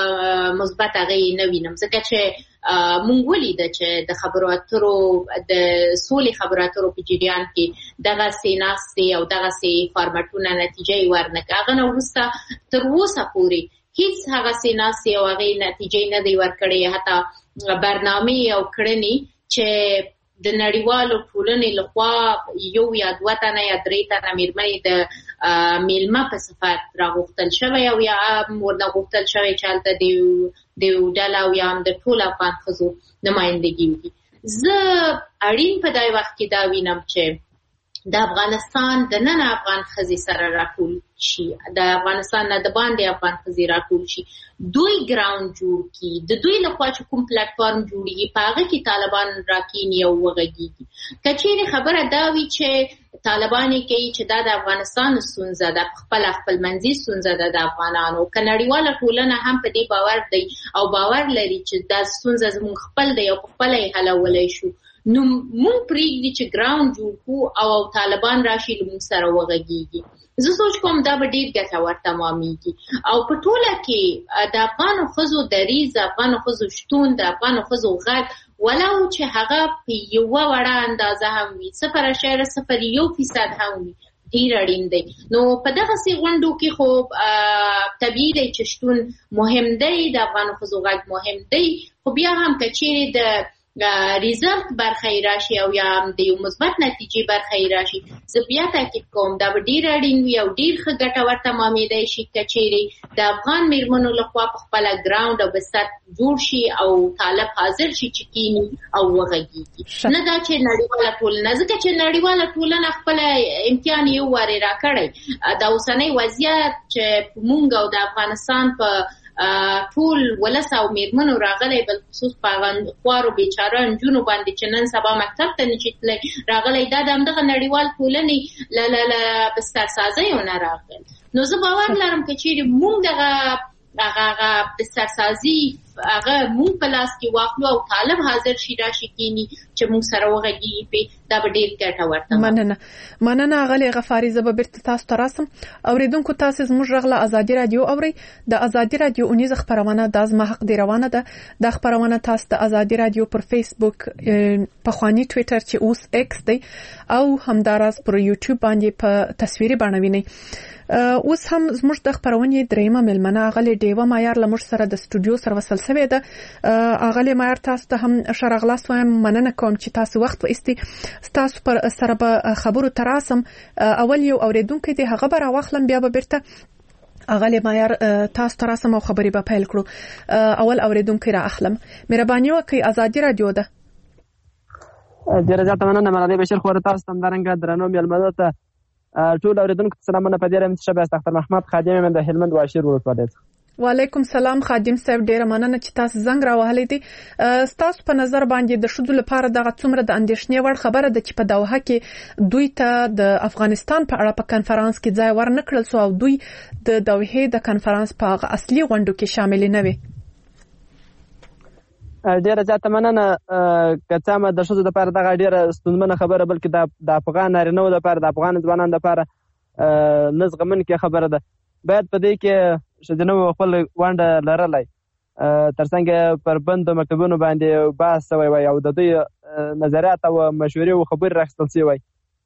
مثبت هغه نه وینم ځکه چې مونږ ولیده چې د خبرو اترو د سولې خبرو اترو په جریان کې دغه سیناستي او دغه سي فارمټونه نتیجه ورنکړه. هغه نو وروسته تر اوسه پورې هیڅ هغه سیناستي او هغه نتیجه نه دی ورکړې، حتی برنامه او کړنی چې د نړیوالو ټولنې لخوا یو یا دوه تنه یا درې تنه میرمنې د میلمه په صفت راغوښتل شوی او یا ورنه غوښتل شوی چې هلته د یو ډله او یا هم د ټولو افغان ښځو نمایندګي وکړي. زه اړین په دای وخت کې دا وینم چې د افغانستان د نن افغان ښځې سره راټول شي، د افغانستان نه د باندې افغان ښځې راټول شي، دوی ګراوند جوړ کړي، د دوی لخوا چې کوم پلیټ فارم جوړیږي په هغه کې طالبان راکیني او وغږیږي. که چیرې خبره دا وي چې طالبان یې کوي چې دا د افغانستان ستونزه ده، خپل خپل منځي ستونزه ده د افغانانو، که نړیواله ټولنه هم په دې باور دی او باور لري چې دا ستونزه زموږ خپل دی او خپله یې حلولی شو، نو مونږ پرېږدي چې ګراوند جوړ کړو او طالبان راشي له مونږ سره وغږیږي. زه سوچ کوم دا به ډېر ګټور تمامیږي او په ټوله کې د افغانو ښځو دریځ، د افغانو ښځو شتون، د افغانو ښځو غږ ولو چې هغه په یوه وړه اندازه هم وي، صفر اشاریه صفر یو فیصد هم وي، ډېر اړین دی. نو په دغسې غونډو کې خو طبیعي دی چې شتون مهم دی، د افغانو ښځو غږ مهم دی، خو بیا هم که چیرې د ریزلټ برخه یې راشي او یا د یو مثبت نتیجې برخه یې راشي، زه بیا تاکید کوم دا به ډېر اړین وي او ډېر ښه ګټور تمامېدی شي که چیرې د افغان میرمنو لخوا په خپله ګراوند او بستر جوړ شي او طالب حاضر شي چې کینی او وغږیږي، نه دا چې نړیواله ټولنه، ځکه چې نړیواله ټولنه خپله امتحان یو وارې راکړی. دا اوسنی وضعیت چې موږ او د افغانستان په ټول ولس او میرمنو راغلی، بل خصوص په خوارو بیچاره نجونو باندې چې نن سبا مکتب ته نشي تللی راغلی، دا د همدغه نړیوال ټولنې له بسترسازیو نه راغلی. نو زه باور لرم که چیرې موږ دغه هغه بسترسازي هغه مونږ په لاس کې واخلو او طالب حاضر شي راشي کینی چې مونږ سره وغږیږي په دا به ډېر ګټور تمام. مننه مننه غلې غفاري. زه به بیرته تاسو ته راسم. اوریدونکو تاسو زموږ غږ له ازادي رادیو اورئ. د ازادي رادیو اونیزه خبرونه د ازما حق دی روانه ده. د خبرونه تاسو د ازادي رادیو پر فیسبوک، په خواني ټوئیټر چې اوس ایکس دی، او همداراز پر یوټیوب باندې په تصویري بڼه وینئ. اوس هم زموږ د خبرونې دریمه ملمنه غلې ډیوه مایار لمر سره د استودیو سره وصل شوې ده. غلې مایار تاسو ته هم شرغلاس وایم، مننه کوم چې تاسو وخت وایستي. تاسو پر سره به خبرو تراسم. اول یو اوریدونکو دی هغه به راوخلم، بیا به بیرته غلې مایار تاسو تراسم او خبرې به پیل کړو. اول اوریدونکو را اخلم. مهرباني وکړئ، ازادي رادیو ده. ډیره زیاته مننه مرادي بشیر خور تاسو تم درنګ درنو ملمنه ته ټول اوریدونکو ته سلامونه. په دې رم چې شبه استغفر محمد خادم من د هلمند واشیر ولسوالۍ. وعلیکم سلام خادم صاحب، ډیره مننه چې تاسو زنګ راوهلې دي. تاسو په نظر باندې د شذو لپاره دغه څومره د اندېښنې وړ خبره ده چې په دوحه کې دوی ته د افغانستان په اړه په کنفرانس کې ځای ورنکړل سو او دوی د دوحه د کنفرانس په اصلي غونډو کې شامل نه وي. ډیره زیاته مننه. که څه هم د شذو لپاره دغه ډیره ستونزمنه خبره، بلکې د افغان نارینه‌و لپاره، د افغان ځوانانو لپاره نه زغمونکې خبره ده. باید په دې کې ښځینه خپل ونډه لرلی، ترڅنګ پر بندو مکتبونو باندې بحث شوی وای او د دوی نظریات او مشورې او خبرې راخیستل شوی وای.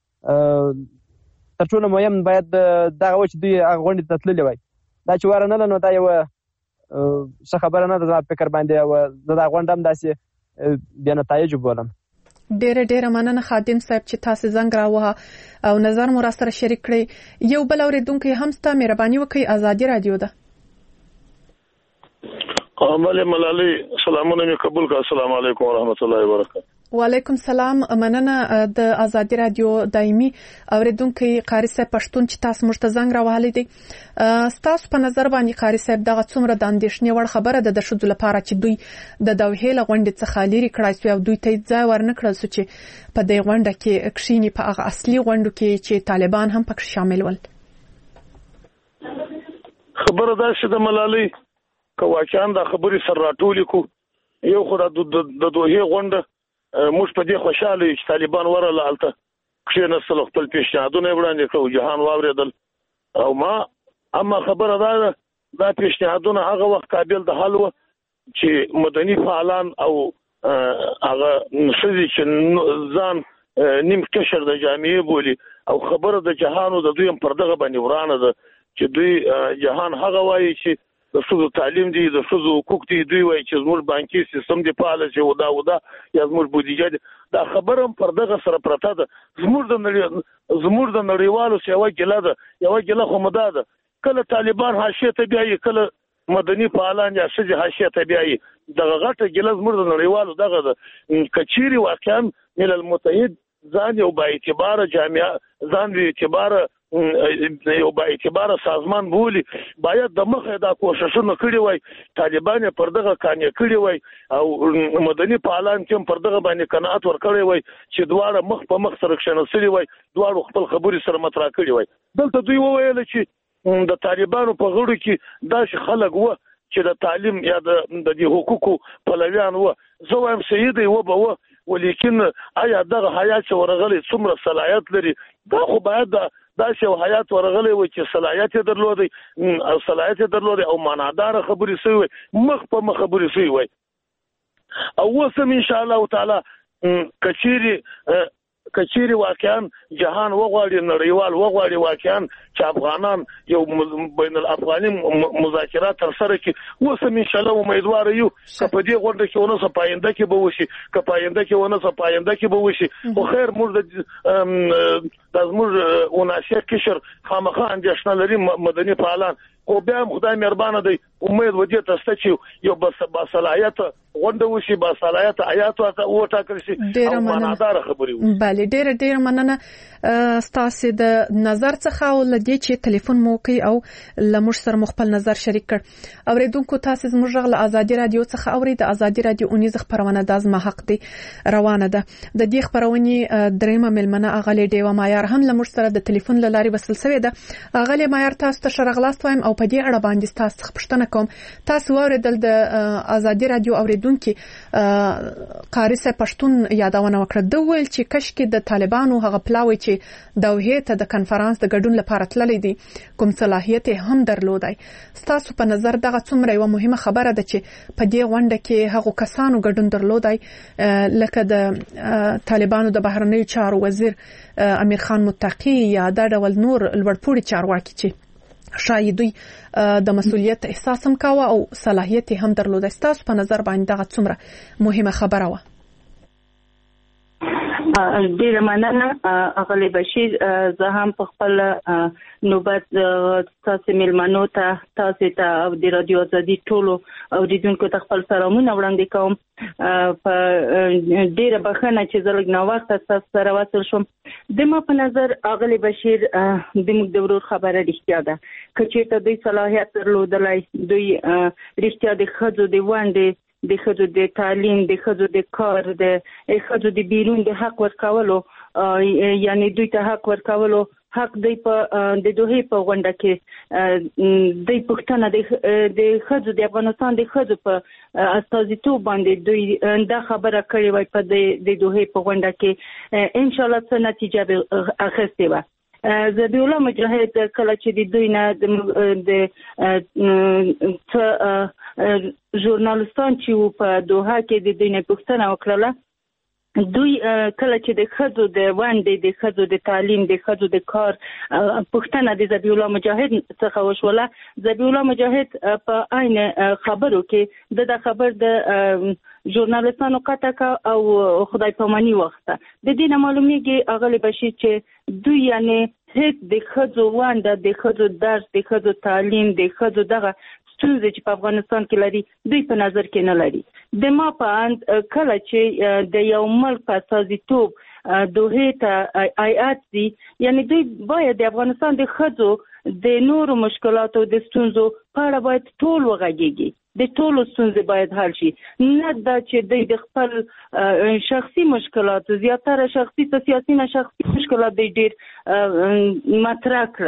تر ټولو مهم باید دغه و چې دوی هغه غونډې ته تللي وای. دا چې ورنله نو دا یوه څه خبره نه ده زما فکر باندې، او زه دا غونډه هم داسې بې نتایجو بولم. ډیره ډیره مننه خادم صاحب چې تاسو زنګ راوه او نظر مو را سره شریک کړی. یو بل اوریدونکو هم ستا مهرباني وکړئ، ازادي رادیو ده. عمل ملالي سلامونه می قبول کا. السلام علیکم ورحمت الله وبرکاته. وعلیکم سلام. مننه د ازادي رادیو دایمي اوریدونکو قاری صاحب پښتون چې تاسو موږ ته زنګ راوهلې دي. تاسو په نظر باندې قاری صاحب دغه څومره د اندېښنې وړ خبره ده د شذو لپاره چې دوی د دوحې له غونډې څخه لري کړای شو او دوی ته ځای ورنکړل سو چې په دې غونډه کې کښینی په هغه اصلي غونډو کې چې طالبان هم پکې شامل ول. خبره ده چې د ملالي که واقعا دا خبرې سره راټولې کو، یو خو د دوحې غونډه موږ په دې خوشاله یو چې طالبان ورله هلته کښېنستل، خپل پیشنهادونه یې وړاندې کړل، جهان واورېدل. او ما اما خبره دا ده دا پیشنهادونه هغه وخت قابل د حل و چې مدني فعالان او هغه نشي چې ځان نیم کشر د جامعې بولی او خبره د جهانو د دویم پر دغه باندې ورانه ده چې دوی جهان هغه وایي چې د ښځو تعلیم دی د ښځو حقوق دي دوی وایي چې زموږ بانکي سیستم دی فعال چې ودا ودا یا زموږ بودیجه دی دا خبره پر دغه سره پرته ده زموږ د نړۍ زموږ د نړیوالو سیوا ګله ده یو ګله خو مدا ده کله طالبان حاشیه ته بیاي کله مدني فعالان یا شجه حاشیه ته بیاي دغه غټه ګله زموږ د نړیوالو دغه ده کچيري واقعا ملل المتحد ځان یو با اعتبار جامعه ځان به اعتبار یو با اعتبار سازمان بولی باید د مخه دا کوششونه کړی وای طالبان پر دغه کانې کړی وای او مدني فعالان چې پر دغه باندې قناعت ورکړی وای چې دواړه مخ په مخ سره کښنسلي وای دواړو خپل خبرې سره مطرح کړی وای دلته دوی وویل چې د طالبانو په غړو کې داسې خلک و چې د تعلیم یا د دې حقوقو پلویان و زه وایم سیدي و به و ولیکن آیا دغه حیات ورغلي څومره صلاحیت لري دا خو باید دا چې حیات ورغلي و چې صلاحیت درلودي او صلاحیت درلودي او معنادار خبرې سوي مخ په مخ خبرې سوي او وسم ان شاء الله تعالی کچيري کچيري واقعا جهان وغواړي نړیوال وغواړي واقعا چې افغانان یو بین الافغاني مذاکرات تر سره کې وسم ان شاء الله امیدوار یو په دې غونډه کې ونه سپاینده کې به وشي کپاینده کې ونه سپاینده کې به وشي خو خیر موږ د زموږ وناسه کشر خامخا اندیشنه لري مدني فعالان خو بیا هم خدای مهربانه دی امید ودې تاسو چې یو بس باصلاحیت غونډه وشي باصلاحیت آیات وټاکل شي او معنادار خبرې بله ډېر ډېر مننه ستاسو د نظر څخه او لدې چې ټلیفون مو کوي او لمر سره مخبل نظر شریک کړ اوریدونکو تاسو زموږ غل ازادي رادیو څخه اوري د ازادي رادیو اونیز خبرونه د ازما حق دی روانه ده د دې خبرونه دریمه ملمنه اغلی دیو مایار هم لمر سره د ټلیفون لاري وسل سوی ده اغلی مایار تاسو ته شرغلاست وایم او په دې اړه باندې تاسو خپشتنه کوم تاسو اوریدل د ازادي رادیو اوریدونکو قاری صاحب پښتون یادونه وکړه د ویل چې کشکې د طالبانو هغه پلاوي چې دوحه ته د کنفرانس د ګډون لپاره تللی دي کوم صلاحیت هم درلودای تاسو په نظر دغه څومره یو مهمه خبره ده چې په دې غونډه کې هغه کسانو ګډون درلودای لکه د طالبانو د بهرنیو چارو وزیر امیر خان متقی یا د ډول نور لوړپوړي چارواکي چې شاید دوی د مسؤلیت احساس هم کاوه او صلاحیت هم درلوده تاسو په نظر باندې دغه څومره مهمه خبره و ډیره مننه اغلی بشیر زه هم په خپل نوبت تاسو ملمنو ته تاسو ته او د رادیو ازادي ټولو اوریدونکو ته خپل سلامونه وړاندې کوم په ډیره بخښنه چې زه لږ ناوخته تاسو سره وصل شوم د ما په نظر اغلی بشیر د موږ د ورور خبره رښتیا ده که چېرته دوی صلاحیت درلودلای دوی رښتیا د ښځو د ونډې د ښځو د تعلیم د ښځو د کار د ښځو د بیرون د حق ورکولو یعنی دوی ته حق ورکولو حق دی په د دوه په غونډه کې د پښتنه د ښځو د افغانستان د ښځو په استازیتوب باندې دوی دا خبره کړې وای په د دوه په غونډه کې ان شاء الله څه نتیجه به اخیستې وه زبی الله مجاهد کله چې د دوی نه د څه ژورنالستان چې په دوحه کې د دوی نه پوښتنه وکړله دوی کله چې د ښځو د ونډې د ښځو د تعلیم د ښځو د کار پوښتنه د زبی الله مجاهد څخه وشوله زبی الله مجاهد په عین خبرو کې د خبر د ژورنالستانو قطع او خدای پاماني وخته د دې نه معلومیږي اغلی بشیر چې دوی یعنی هیڅ د ښځو ونډه د ښځو درس د ښځو تعلیم د ښځو دغه ستونزې چې په افغانستان کې لري دوی په نظر کې نه لري د ما په اند کله چې د یو ملک په استازیتوب دوحې ته هیات دي یعنی دوی باید د افغانستان د ښځو د نورو مشکلاتو د ستونزو په اړه باید ټول وغږیږي د ټولو ستونزې باید حل شي نه دا چې دوی د خپل شخصي مشکلات زیاتره شخصي سیاسي نه شخصي مشکلات دوی ډېر مطرح کړل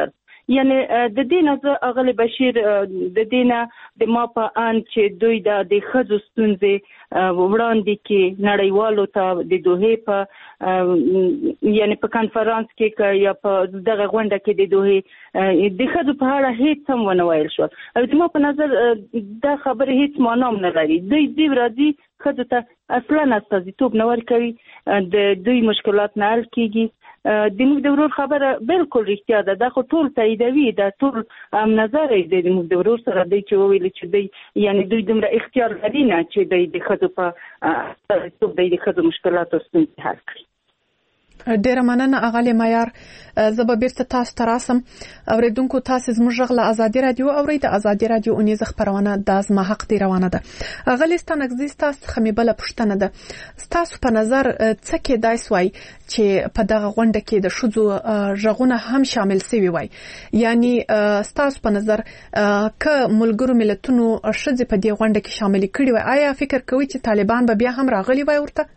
یعنی د دې نه اغلی بشیر د دې نه د ما په ان چې دوی د د ښځو ستونزې وړاندې کې نړیوالو ته د دوحې په یعنی په کانفرنس کې یا په دغه غونډه کې د دوحې د ښځو په اړه هیڅ هم ونه ویل شو. او زما په نظر دا خبره هیڅ معنا نه لري. دوی دې راځي ښځو ته اصلا استازیتوب نه ورکوي، د دوی مشکلات نه حل کیږي. د موږ د ورور خبره بالکل رښتیا ده، دا خو ټول تاییدوي، دا ټول هم نظر دی د موږ د ورور سره دی چې وویل چې دوی یعنی دوی دومره اختیار لري نه چې دوی د ښځو په استازیتوب دوی د ښځو مشکلات او ستونزې حل کړي. ډیره مننه اغلی معیار. زه به بیرته تاسو ته راسم. اوریدونکو تاسو زموږ غږ له ازادي رادیو اورئ. د ازادي رادیو اونیز خبرونه د ازما حق دی روانه ده. اغلی ستانګزي تاسو خمیبله پښتنه ده. تاسو په نظر څه کې دای سوای چې په دغه غونډه کې د شذو ژغونه هم شامل سوي وای؟ یعنی تاسو په نظر ک ملګرو ملتونو شذ په دې غونډه کې شامل کړي وای، آیا فکر کوئ چې طالبان به بیا هم راغلي وای ورته؟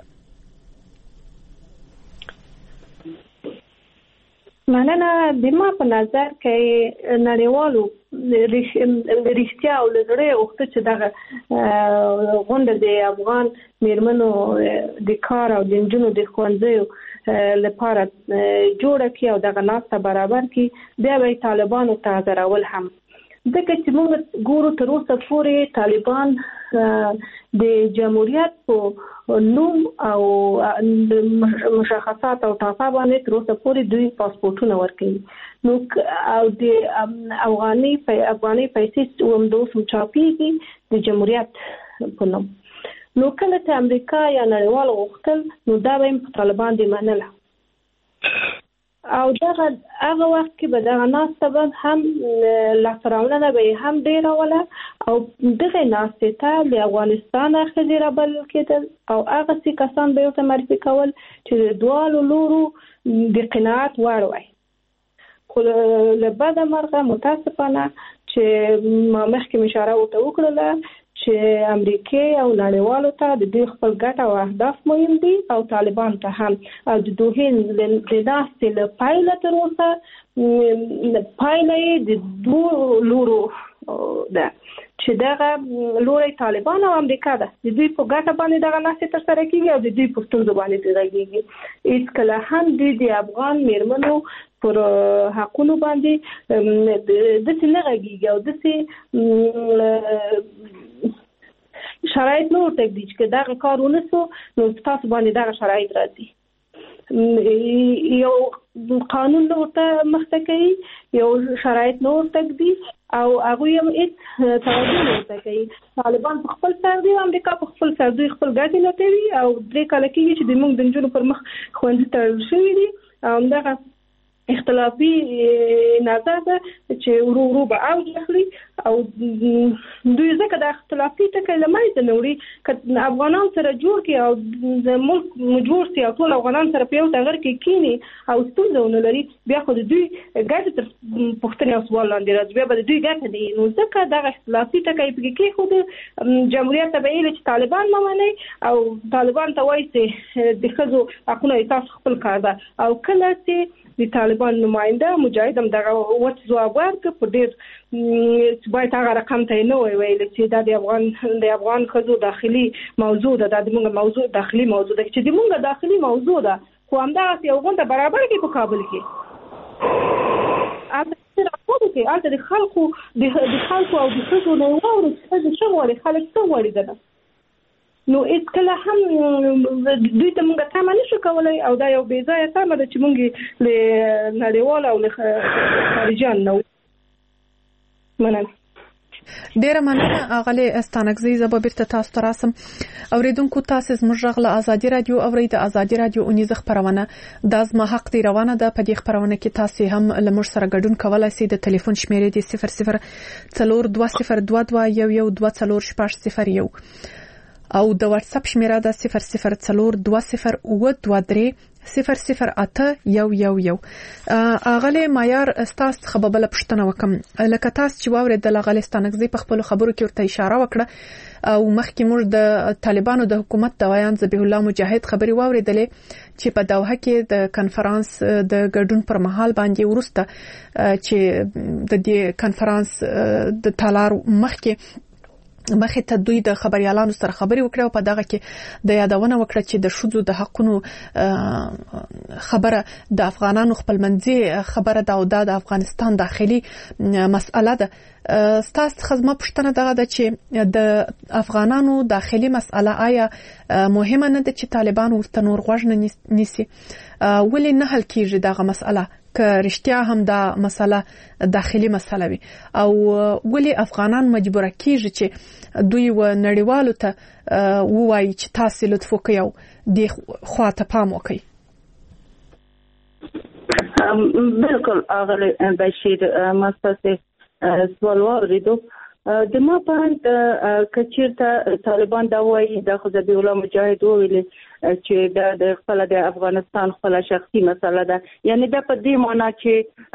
مننه. د ما په نظر کې نړیوالو رښتیا او لږړې وخت چې دغه غونډه د افغان میرمنو د کار او د نجونو د ښوونځیو لپاره جوړه کړي او دغه ناسته برابر کړي، بیا به طالبانو ته حاضرول هم. ځکه چې موږ ګورو تر اوسه پورې طالبان د جمهوریت په نوم او مشخصات او ټاپه باندې تر اوسه پورې دوی پاسپورتونه ورکوي. نو او د افغاني په افغاني پیسې هم دوی چاپیږي د جمهوریت په نوم. نو کله چې امریکا یا نړیوال غوښتل نو دا به په طالبان دی منله، او دغه هغه وخت کې به دغه ناسته به هم لاسراوړنه به هم ډیره وله، او دغه ناستې ته د افغانستان ښځې رابلل کېدل او هغه څه کسان به ورته معرفي کول چې د دواړو لورو د قناعت وړ وای. خو له بده مرغه متاسفانه چې ما مخکې اشاره ورته وکړله چې امریکا او نړیوالو ته د دوی خپل ګټه او اهداف مهم دي او طالبان ته هم، او د دوحې د ناستې له پایله تر اوسه پایله د دوه لورو ده چې دغه لوري طالبان او امریکا ده. د دوی په ګټه باندې دغه ناستې ترسره کیږي او د دوی په ستونزو باندې غږیږي. هیڅ کله هم دوی د افغان میرمنو پر حقونو باندې داسې نه غږیږي او داسې شرایط نه ورته ږدي چې دغه کار ونه سو نو تاسو باندې دغه شرایط راځي. یو قانون نه ورته مخته کوي، یو شرایط نه ورته ږدي او هغوی هم هېڅ توجه نه ورته کوي. طالبان په خپل سر دي او امریکا په خپل سر، دوی خپل ګټې لټوي او درې کاله کېږي چې د موږ د نجونو پر مخ ښوونځي تړل شوي دي او همدغه اختلافي نظر ده چې ورو ورو به اوج اخلي او دوی ځکه د اختلافي ټکي له منځه نه وړي. که افغانان سره جوړ کړي او د ملک جوړ شي او ټول افغانان سره په یو ټغر کې کینی او ستونزه ونه لري، بیا خو د دوی ګټه تر پوښتنې او سوال لاندې راځي، بیا به د دوی ګټه دی. نو ځکه دغه اختلافي ټکي پکې کې خو د جمهوریت ته ویل چې طالبان نه مني او طالبان ته وایي چې د ښځو حقونه تاسو خپل کار ده، او کله چې د طالبان نماینده مجاهد هم دغه وڅ ځواب ورکړ په ډېر باید هغه رقم ته نه وای ویل چې دا د افغان د افغان ښځو داخلي موضوع ده، دا د موږ موضوع داخلي موضوع ده چې د موږ داخلي موضوع ده، خو همدغسې یو غونډه برابر کړي په کابل کې. هلته راپور کې هلته د خلکو د خلکو او د ښځو نه واورو چې ښځې څه غواړي، خلک څه غواړي دنه. نو هېڅکله هم دوی ته موږ تمه نشو کولی او دا یو بې ځایه تمه ده چې موږ له نړیوال او له خارجیان نه مننه. ډیره مننه اغلی ستانکزی. زه به بیرته تاسو ته راسم. اوریدونکو تاسو زموږ غږ له ازادي رادیو اورئ. د ازادي رادیو اونیزه خبرونه د زما حق دی روانه ده. په دې خبرونه کې تاسو هم له موږ سره ګډون کولای شئ. د ټلیفون شمیرې دي صفر صفر څلور دوه صفر دوه دوه یو یو دوه څلور شپږ صفر یو او د واتس اپ شمیره ده صفر صفر څلور دوه صفر اووه دوه درې صفر صفر اته یو یو یو. اغله معیار استاس خبربل پښتنه وکم لکه تاسو چې واورید د لغالستانګزي په خپل خبرو کې ورته اشاره وکړه او مخکې موږ د طالبانو د حکومت د ویان ذبیح الله مجاهد خبري واوریدلې چې په دوحه کې د کانفرنس د ګډون پر مهال باندې ورسته چې د دې کانفرنس د تالار مخکې مخه ته دوی د خبريالانو سره خبري وکړه او په دغه کې د یادونه وکړه چې د شذو د حقونو خبره د افغانانو خپلمنځي خبره دا او د افغانستان داخلي مسأله ده. ستاسو خدمت پښتنه دغه ده چې د افغانانو داخلي مسأله آیا مهمه نه ده چې طالبان ورته نور غوږ نه نیسي ولې نه حل کیږي دغه مسأله که رښتیا هم دا مسله داخلي مسله وي او ولې افغانان مجبور کیږي چې دوی و نړیوالو ته وایي چې تاسو لطف وکړئ او د خواته پام وکړئ. بالکل اغلی بشیر مستاسه سوال واردو د ما په اند کچیرته طالبان دا وایي د ذبیح الله مجاهد ویلي چې د خپل د افغانستان خپل شخصي مسله ده یعنی دا په دې معنی چې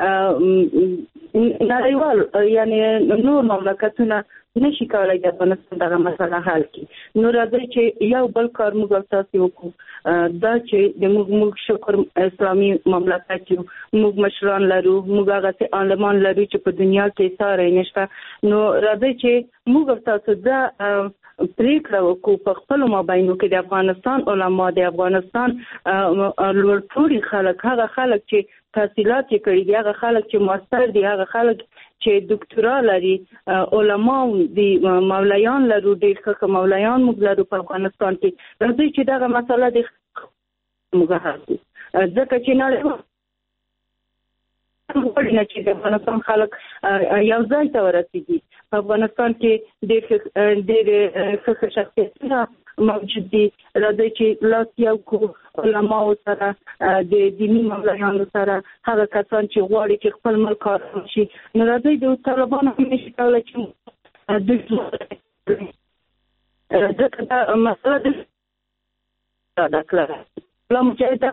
نړیوال یعنی نور مملکتونه نشي کولای د افغانستان دغه مسله حل کړي. نو راځي چې یو بل کار موږ تاسو وکړو دا چې د موږ موږ شکر اسلامي مملکت یو موږ مشران لرو موږ هغه څه عالمان لرو چې په دنیا کې ساره نشته. نو راځي چې موږ تاسو دا پریکړه وکړو په خپل مابینو کې د افغانستان علما د افغانستان لوړپوړي خلک هغه خلک چې تحصیلات یې کړي دي هغه خلک چې ماستر دي هغه خلک چې ډاکټرا لري علما دي مولایان لرو ډېر ښه مولایان موږ لرو په افغانستان کې راځي چې دغه مسله د موږ حل کړو ځکه چې نه نه چې د افغانستان خلک یو ځای ته ورسېږي په افغانستان کې ډېر ډېر ښه شخصیتونه موجود دي راځي چې لاس یو کو علماو سره د دیني مولایانو سره هغه کسان چې غواړي چې خپل ملک کار وشي نو راځي د طالبانو نشي کولای چې د ځکه دا مسله د دا کړه لا مجاهد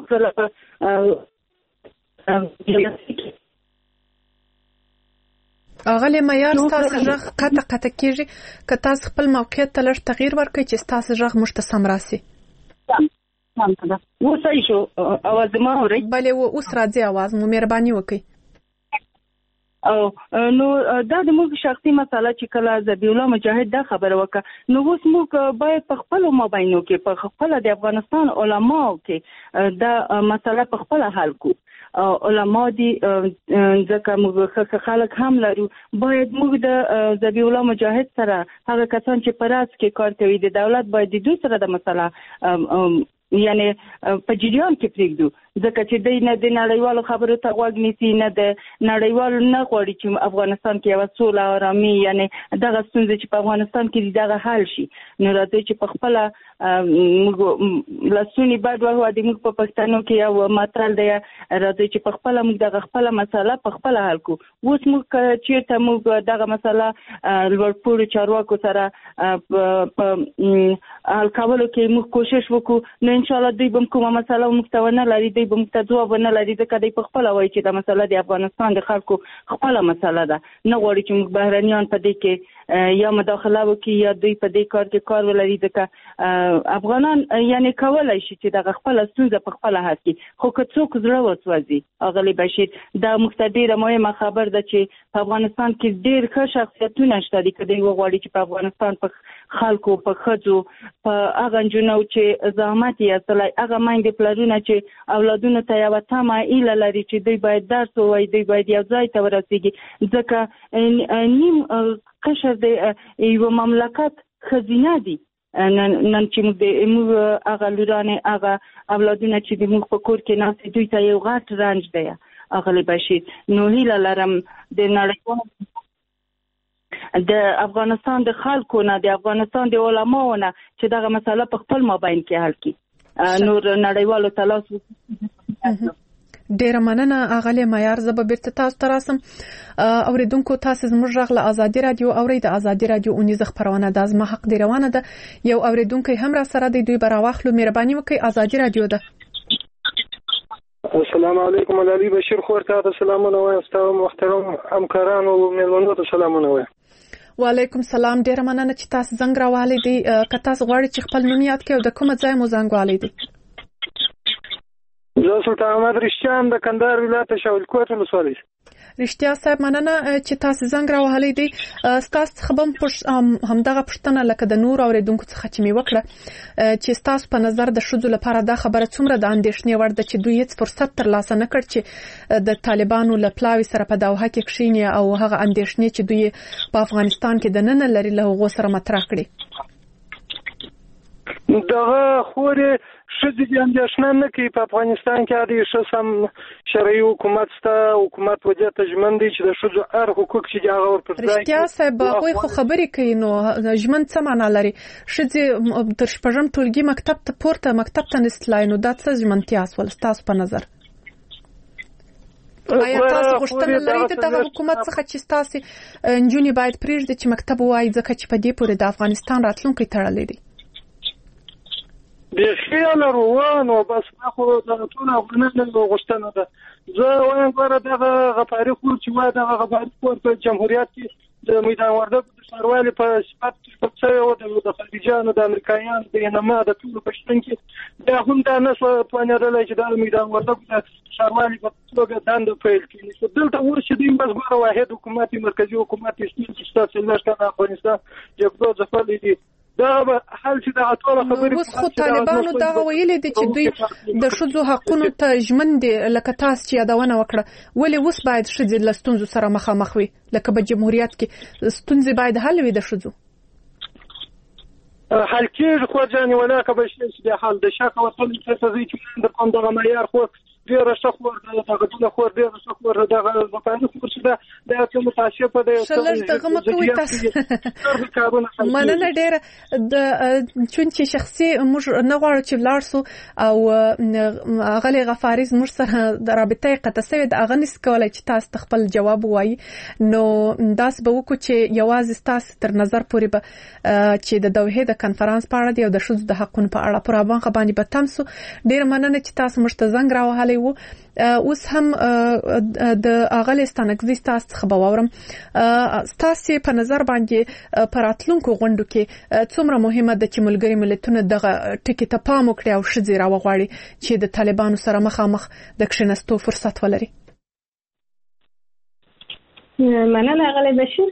اغلی معیار تاسو ژغ قطع قطع کیږي که تاسو خپل موقعیت ته لږ تغییر ورکړئ چې تاسو ژغ موږ ته سم راسي. و صحیح شو اواز ما اورئ؟ بله اوس راځي اواز مو مهرباني وکړئ. او نو دا د موږ شخصي مسله چې کله ذبیح الله مجاهد دا خبره وکړه نو اوس موږ باید په خپل مابینو کې په خپل د افغانستان علماو کې دا مسله په خپل حل کو علما دي ځکه موږ خلک هم لرو باید موږ د ذبیح الله مجاهد سره هغه کسان چې پراس کې کار کوي د دولت باید د دوی سره د مسله یعنی په جریان کې پریږدو ځکه چې د نه د نړیوالو خبرو ته غوږ نیسي نه د نړیوالو نه غواړي چې افغانستان کې یو سوله او آرامي یعنی دغه ستونزې چې په افغانستان کې دغه حل شي نو راځي چې په خپل موږ لاسونی بعد وه د موږ په پښتنو کې یو متل دی راځي چې په خپل موږ دغه خپل مسله په خپل حل کو اوس موږ چیرته موږ دغه مسله لوړپوړو چارواکو سره حل کولو کې موږ کوشش وکړو نو ان شاء الله دوی به کومه مسله موږ ته ونه لري دوی به موږ ته ځواب نه لري ځکه دوی په خپل وایي چې دا مسله د افغانستان د خلکو خپل مسله ده نه غواړي چې موږ بهرنیان په دې کې یا مداخله وکړي یا دوی په دې کار کې کار ولري ځکه افغانان یعنی کولای شي چې دغه خپل ستونزه په خپل حل کړي خو که څوک زړه وسوځي اغلی بشیر دا مختدیره مهمه خبر ده چې په افغانستان کې ډېر ښه شخصیتونه شته دي که دوی وغواړي چې په افغانستان په خلکو په ښځو په هغه نجونو چې زحمت یې ایستلی هغه میندې پلرونه چې اولادونو ته یوه تمه هیله لري چې دوی باید درس ووایي دوی باید یو ځای ته ورسېږي ځکه نیم قشر د یو مملکت خزینه دي نن چې موږ هغه لورانې هغه اولادونه چې د موږ په کور کې ناست دوی ته یو غټ رنج دی اغلی بشیر نو هیله لرم د نړیوالو د افغانستان د خلکو نه د افغانستان د علماو نه چې دغه مسله په خپل مابین کې حل کړي نور نړیوالو ته لاس ډیره مننه اغلی معیار زه به بیرته تاسو ته راسم اوریدونکو تاسو زموږ غږ له ازادي رادیو اورئ د ازادي رادیو اونیزه خبرونه د ازما حق دی روانه ده یو اوریدونکو هم را سره دی دوی به راواخلو مهرباني وکړئ ازادي رادیو ده السلام علیکم علي بشیر خور ته سلامونه وایم ستاسو محترم همکارانو او مېلمنو ته سلامونه وایم. وعلیکم سلام، ډیره مننه چې تاسو زنګ راوالې دي. که تاسو غواړئ چې خپل نوم یاد کړئ او د کوم ځای مو زنګ والې دي؟ زه سلطان احمد رښتیان د کندهار ولایت شاول کوټ ولسوالۍ. رښتیا صاحب مننه چې تاسو زنګ راوهلې دي. تاسو خبم همدغه پښتنه لکه د نور اوریدونکو څخه چې می وکړه چې تاسو په نظر د شذو لپاره دا خبره څومره د اندېښنې وړ ده چې دوی هیڅ فرصت ترلاسه نه کړ چې د طالبانو له پلاوي سره په دوحه کې کښینی او هغه اندېښنې چې دوی په افغانستان کې د نن لري له هغو سره مطرح کړي. دغه خوري شذې د اندېښنه نه کوي. په افغانستان کې د شسم شرعي حکومت سته، حکومت وجه ته ژمن دی چې د شذو هر حقوق چې هغه ورپرځای کړي. رښتیا صاحب خو خو خبرې کوي نو ژمن څه معنا لري؟ شذې تر شپږم ټولګي مکتب ته پورته مکتب ته نستلای نو دا څه ژمنتیا سول تاسو په نظر؟ آیا تاسو غوښتنه لرئ د دغه حکومت څخه چې تاسو نجونې باید پرېږدي چې مکتب وایي ځکه چې په دې پورې د افغانستان راتلونکی تړلی دی؟ بخیال روانو بس خو د ټول افغانانو غوښتنه ده. زه وایم غواړم دغه غفاري خور چې وای دغه غفاري خور په جمهوریت کې د میدان وردګ د ښاروالي په صفت کې څه یو د خارجيانو د امریکایانو د انما د ټول پښتون کې دا هم دا نه توانېدل چې د میدان وردګ د ښاروالي په توګه دند پیل کړي. دلته ورشي د بس ګوره واحد حکومت مرکزی حکومت چې تاسو لږ د افغانستان جګړو ځپل دي دا حل چې دا ټول خبرې اوس خو طالبانو دا ویلي دي چې دوی د ښځو حقونو ته ژمن دي لکه تاسو چې یادونه وکړه. ولې اوس باید ښځې له ستونزو سره مخامخ وي؟ لکه په جمهوریت کې ستونزې باید حل وي د ښځو. حل کېږي خو ځانې ولاکه به شي چې د حل د شک وطن څه ځای چې د کوم دغه معیار خو ډیره ښه خور دغه ټول خور ډیره ښه خور دغه ځپانه خور چې دا د ټول متاسفه په دې شلل دغه مکوې تاسو مننه ډیره د چون چې شخصي موږ نه غواړو چې لاړ سو او غلي غفاریز موږ سره د رابطه قطع سوي د اغنس کولای چې تاسو خپل جواب وایي نو داس به وکړو چې یوازې تاسو تر نظر پورې به چې د دوحه د کانفرنس په اړه دی او د شذو د حقونو په اړه پر باندې باندې به تاسو ډیر مننه چې تاسو مشته زنګ راوهلې وو. اوس هم د اغل استانګزي تاسو خبرورم تاسو په نظر باندې پراتلونکو غونډو کې څومره مهمه ده چې ملګری ملتونه دغه ټکی ته پام وکړي او شذې راوغواړي چې د طالبانو سره مخامخ د کښینستو فرصت ولري. مننه غلی بشیر.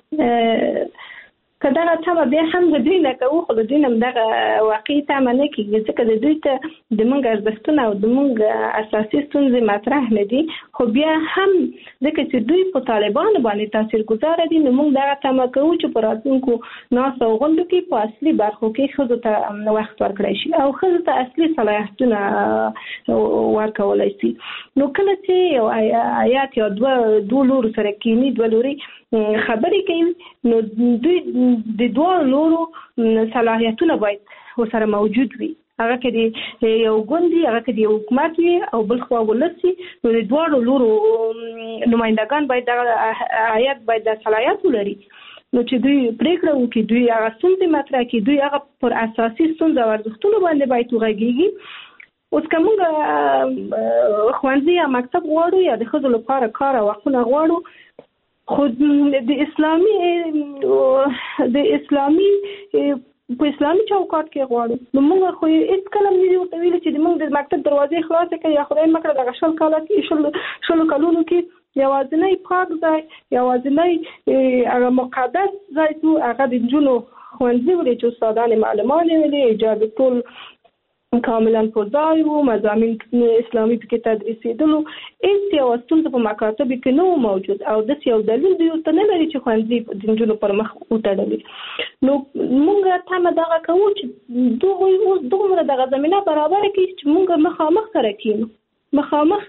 کله ته بیا هم د دوی نه کوو خو د دوی نه دغه واقعي تمه نه کېږي ځکه د دوی ته د موږ ارزښتونه او د موږ اساسي ستونزې مطرح نه دي خو بیا هم ځکه چې دوی په طالبانو باندې تاثیرګذار دي نو موږ دغه تمه کوو چې په راتلونکو ناستو غونډو کې په اصلي برخو کې ښځو ته وخت ورکړی شي او ښځو ته اصلي صلاحیتونه ورکولی شي. نو کله چې یو آیات یا دوه دوه لورو سره کینی دوه لوري خبرې کوي نو دوی د دوه لورو صلاحیتونه باید ورسره موجود وي. هغه کې یو ګوندي هغه کې یو حکومت وي او بل خو ولسی نو د دوه لورو نمائندگان باید د آیات باید د صلاحیت ولري نو چې دوی پریکړه وکړي دوی هغه ستونزې مطرح کړي دوی هغه پر اساسي ستونزې او ارزښتونو باندې باید وغږیږي. اوس کومه خوانځي یا مکتب غواړو یا د ښځو لپاره کار او حقونه غواړو خو د اسلامي د اسلامي په اسلامي چوکاټ کې غواړو نو موږ خو هیڅ کله نه دی ویل چې موږ د مکتب دروازې خلاصې کړي یا خدای مکړه د شل کال کې شل شل کالونو کې یوازینی پاک ځای یوازینی هغه مقدس ځای تو هغه د جنو خوندې ولې چې استادان معلمان ویلي اجازه ټول کاملا پوزای وو مضامین اسلامي په کې تدریسېدلو هیڅ یو ستونزه په مکاتب کې نه موجود او د یو دلیل دی ته نه لري چې خوندې د جنو پر مخ وټړلې نو موږ تمه دغه کوو چې دوی اوس دومره دغه زمينه برابر کړي چې موږ مخامخ سره کینو مخامخ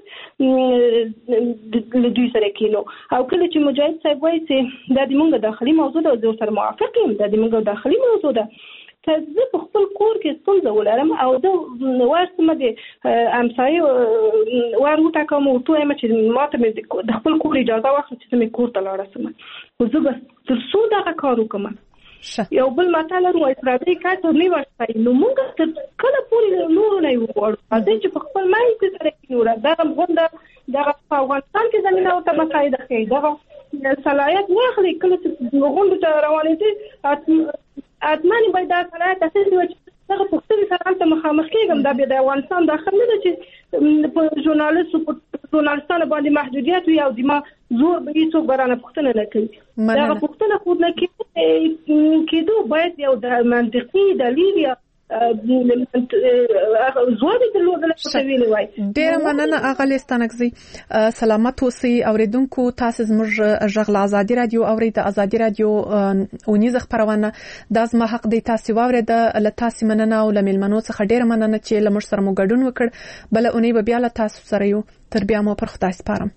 له دوی سره کینو او کله چې مجاهد صاحب وایي چې دا د موږ داخلي موضوع ده او سره موافق یم دا د موږ داخلي موضوع ده که زه په خپل کور کې ستونزه ولرم او زه وارسمه د امسایې وار وټاکم او ورته وایم چې ما ته د خپل کور اجازه واخلي چې زه مې کور ته لاړه شم خو زه به تر څو دغه کار وکړم یو بل ماته له وای پردي کاته نه ورسای نو موږ تر کله پورې نور نه یو ورته چې په خپل مای کې سره کیوره دا غونډه دا په افغانستان کې زمينه او ته مساعده کوي دا صلاحيت نه خلي کله چې غونډه ته روانې دي اتمنې باید دا صلاحيت اساسي وي هغه پښتني سره ته مخامخ کېږم دا د افغانستان داخل نه چې په ژورنالیست او ژورنالستانو باندې محدودیت وي او د ما زور به هیڅ برانه پښتنه نه کوي دا پښتنه خود نه کوي کېدو باید یو د منطقي دلیل یا زوړ د لوګل څه ویلي وای ډیر مننه اغلی ستانکزي سلامت اوسئ اوریدونکو تاسو زموږ ژغ ازادي رادیو اورید ازادي رادیو اونیز خبرونه د ازما حق دی تاسو واورید ل تاسو مننه او ل ملمنو څخه ډیر مننه چې ل مر سره مو ګډون وکړ بل اونې به بیا ل تاسو سره یو تر بیا مو پر خدای سپارم